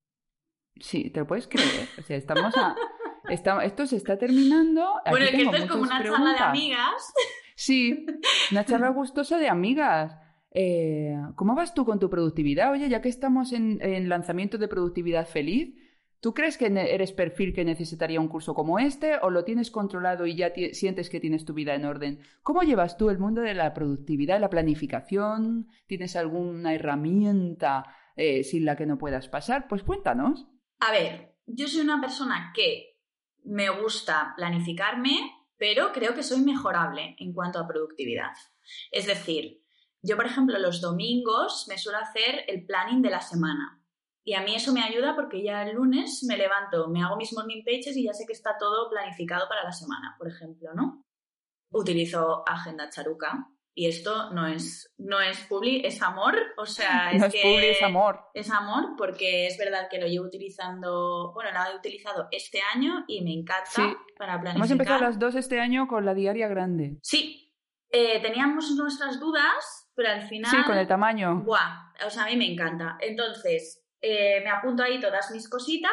Sí, te lo puedes creer. O sea, estamos a... Está, esto se está terminando. Aquí Bueno, es que tengo esto es como muchas una charla de preguntas. amigas. Sí, una charla gustosa de amigas. Eh, ¿Cómo vas tú con tu productividad? Oye, ya que estamos en, en lanzamiento de productividad feliz, ¿tú crees que eres perfil que necesitaría un curso como este o lo tienes controlado y ya t- sientes que tienes tu vida en orden? ¿Cómo llevas tú el mundo de la productividad, la planificación? ¿Tienes alguna herramienta eh, sin la que no puedas pasar? Pues cuéntanos. A ver, yo soy una persona que me gusta planificarme, pero creo que soy mejorable en cuanto a productividad. Es decir, yo, por ejemplo, los domingos me suelo hacer el planning de la semana. Y a mí eso me ayuda porque ya el lunes me levanto, me hago mis morning pages y ya sé que está todo planificado para la semana, por ejemplo, ¿no? Utilizo Agenda Charuca. Y esto no es, no es publi, es amor, o sea, es no es que publi, es amor. Es amor porque es verdad que lo llevo utilizando, bueno, lo he utilizado este año y me encanta Sí. para planificar. Hemos empezado las dos este año con la diaria grande. Sí, eh, teníamos nuestras dudas, pero al final... Sí, con el tamaño. Buah, o sea, a mí me encanta. Entonces, eh, me apunto ahí todas mis cositas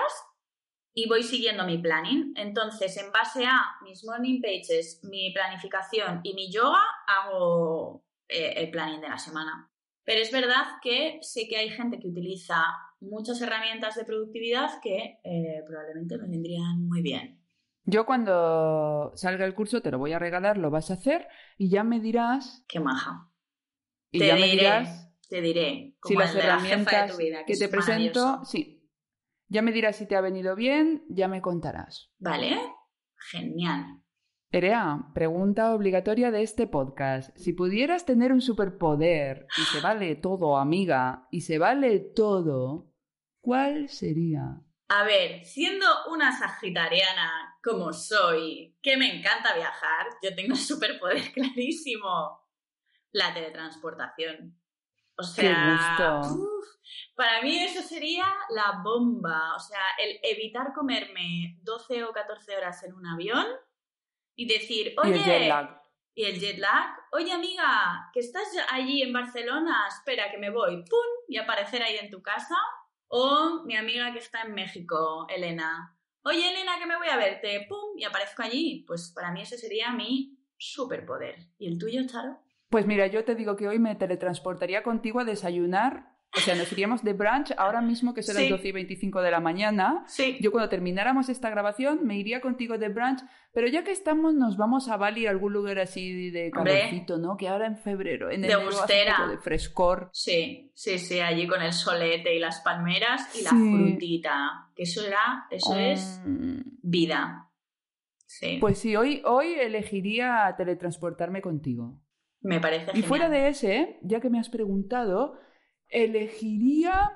y voy siguiendo mi planning. Entonces, en base a mis morning pages, mi planificación y mi yoga, hago eh, el planning de la semana. Pero es verdad que sé que hay gente que utiliza muchas herramientas de productividad que eh, probablemente me vendrían muy bien. Yo cuando salga el curso te lo voy a regalar, lo vas a hacer y ya me dirás... Qué maja. Y te ya diré, me dirás te diré. Como si las el de la jefa herramientas de tu vida, que, que te es presento... maravilloso. Sí. Ya me dirás si te ha venido bien, ya me contarás. Vale, genial. Erea, pregunta obligatoria de este podcast. Si pudieras tener un superpoder y se vale todo, amiga, y se vale todo, ¿cuál sería? A ver, siendo una sagitariana como soy, que me encanta viajar, yo tengo un superpoder clarísimo. La teletransportación. O sea, ¡Qué gusto! Uf, para mí eso sería la bomba. O sea, el evitar comerme doce o catorce horas en un avión y decir, oye... Y el jet lag. Y el jet lag. Oye, amiga, que estás allí en Barcelona, espera que me voy. ¡Pum! Y aparecer ahí en tu casa. O mi amiga que está en México, Elena. Oye, Elena, que me voy a verte. ¡Pum! Y aparezco allí. Pues para mí ese sería mi superpoder. ¿Y el tuyo, Charo? Pues mira, yo te digo que hoy me teletransportaría contigo a desayunar. O sea, nos iríamos de brunch ahora mismo, que son Sí. las doce y veinticinco de la mañana. Sí. Yo cuando termináramos esta grabación me iría contigo de brunch, pero ya que estamos nos vamos a Bali, a algún lugar así de Hombre. calorcito, ¿no? Que ahora en febrero, en De enero hace un austera. poco de frescor. Sí, sí, sí, allí con el solete y las palmeras y la Sí. frutita. Que eso era, eso es Mm, vida. Sí, Pues sí, hoy, hoy elegiría teletransportarme contigo. me parece Y genial. fuera de ese, ya que me has preguntado, elegiría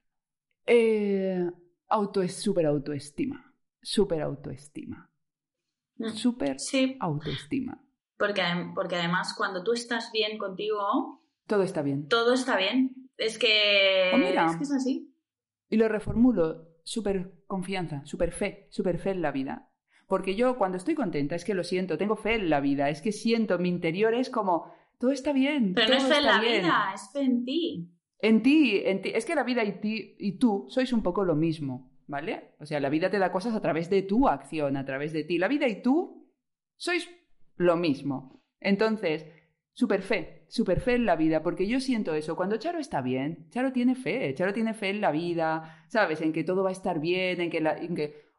eh, auto, super autoestima. Super autoestima. Mm, Super Sí, autoestima. porque, adem- porque además cuando tú estás bien contigo, Todo está bien. todo está bien. Es que, Oh, mira. es que es así. Y lo reformulo. Super confianza, super fe, super fe en la vida. Porque yo cuando estoy contenta es que lo siento, tengo fe en la vida. Es que siento, mi interior es como, todo está bien. Pero no todo es fe en está la bien. vida, es fe en ti. En ti, en ti. Es que la vida y, ti, y tú sois un poco lo mismo, ¿vale? O sea, la vida te da cosas a través de tu acción, a través de ti. La vida y tú sois lo mismo. Entonces, super fe, super fe en la vida, porque yo siento eso. Cuando Charo está bien, Charo tiene fe, Charo tiene fe en la vida, ¿sabes? En que todo va a estar bien, en que, la, en que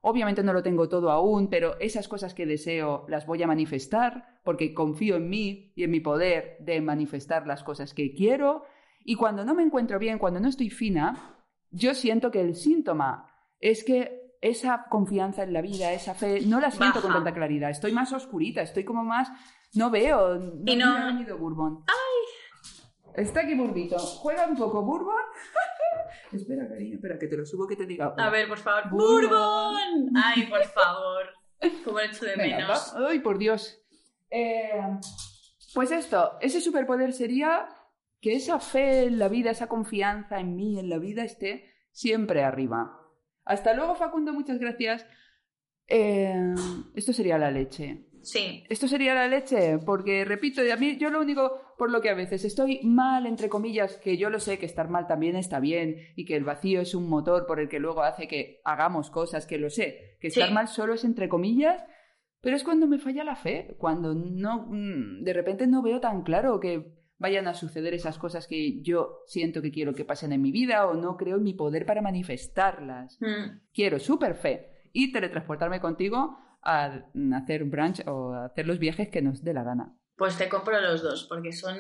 Obviamente no lo tengo todo aún, pero esas cosas que deseo las voy a manifestar porque confío en mí y en mi poder de manifestar las cosas que quiero. Y cuando no me encuentro bien, cuando no estoy fina, yo siento que el síntoma es que esa confianza en la vida, esa fe, no la siento Baja. con tanta claridad. Estoy más oscurita, estoy como más... No veo... No, Y no... me ha venido Bourbon. ¡Ay! Está aquí Burbito. Juega un poco, Bourbon. Espera, cariño, espera, que te lo subo que te diga. A ver, por favor. Bourbon. ¡Bourbon! Ay, por favor. Como he hecho de Venga, menos. va. Ay, por Dios. Eh, pues esto, ese superpoder sería que esa fe en la vida, esa confianza en mí, en la vida, esté siempre arriba. Hasta luego, Facundo, muchas gracias. Eh, esto sería la leche. Sí. Esto sería la leche, porque, repito, a mí yo lo único por lo que a veces estoy mal, entre comillas, que yo lo sé que estar mal también está bien y que el vacío es un motor por el que luego hace que hagamos cosas, que lo sé, que estar Sí. mal solo es entre comillas, pero es cuando me falla la fe, cuando no, de repente no veo tan claro que vayan a suceder esas cosas que yo siento que quiero que pasen en mi vida o no creo en mi poder para manifestarlas. Mm. Quiero súper fe y teletransportarme contigo a hacer brunch o a hacer los viajes que nos dé la gana. Pues te compro los dos, porque son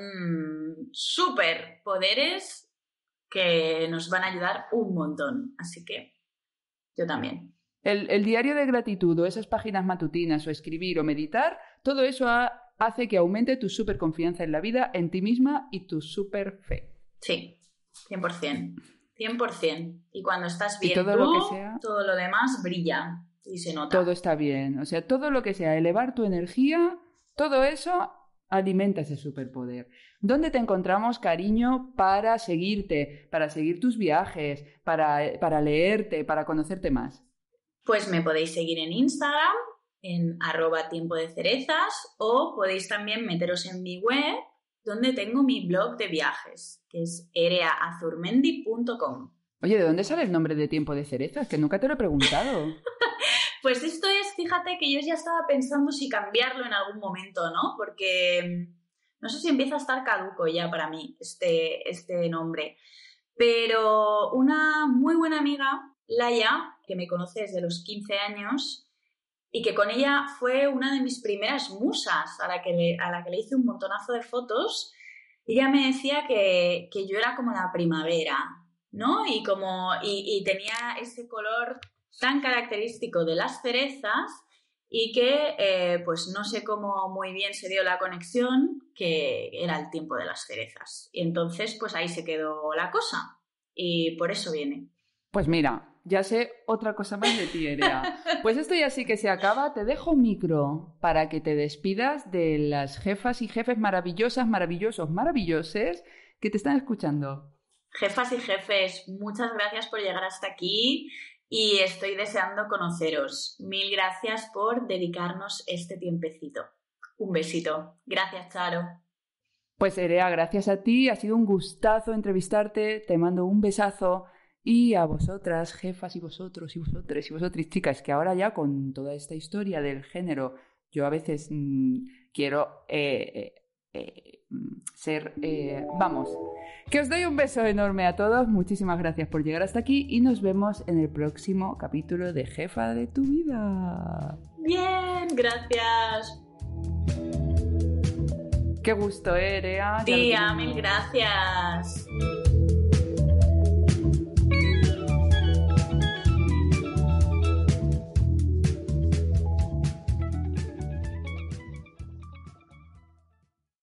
súper poderes que nos van a ayudar un montón. Así que yo también. El, el diario de gratitud o esas páginas matutinas o escribir o meditar, todo eso ha, hace que aumente tu súper confianza en la vida, en ti misma y tu súper fe. Sí, cien por ciento. cien por ciento. Y cuando estás bien Y todo tú, lo que sea- todo lo demás brilla y se nota. Todo está bien. O sea, todo lo que sea elevar tu energía, todo eso alimenta ese superpoder. ¿Dónde te encontramos, cariño, para seguirte, para seguir tus viajes, para, para leerte, para conocerte más? Pues me podéis seguir en Instagram, en arroba tiempo de cerezas, o podéis también meteros en mi web, donde tengo mi blog de viajes, que es erea azurmendi punto com. Oye, ¿de dónde sale el nombre de Tiempo de Cerezas? Que nunca te lo he preguntado. Pues esto es, fíjate que yo ya estaba pensando si cambiarlo en algún momento, ¿no? Porque no sé si empieza a estar caduco ya para mí este, este nombre. Pero una muy buena amiga, Laia, que me conoce desde los quince años y que con ella fue una de mis primeras musas a la que le, a la que le hice un montonazo de fotos, ella me decía que, que yo era como la primavera, ¿no? Y, como, y, y tenía ese color tan característico de las cerezas y que eh, pues no sé cómo muy bien se dio la conexión, que era el tiempo de las cerezas. Y entonces pues ahí se quedó la cosa y por eso viene. Pues mira, ya sé otra cosa más de ti, Erea. Pues esto ya sí que se acaba. Te dejo micro para que te despidas de las jefas y jefes maravillosas, maravillosos, maravilloses que te están escuchando. Jefas y jefes, muchas gracias por llegar hasta aquí y estoy deseando conoceros. Mil gracias por dedicarnos este tiempecito. Un besito. Gracias, Charo. Pues Erea, gracias a ti. Ha sido un gustazo entrevistarte. Te mando un besazo. Y a vosotras, jefas, y vosotros, y vosotras, y vosotras, chicas, que ahora ya con toda esta historia del género, yo a veces mmm, quiero eh, eh, eh, ser... Eh, vamos, que os doy un beso enorme a todos. Muchísimas gracias por llegar hasta aquí y nos vemos en el próximo capítulo de Jefa de tu Vida. Bien, gracias. Qué gusto, ¿eh, Erea? Tía, mil gracias.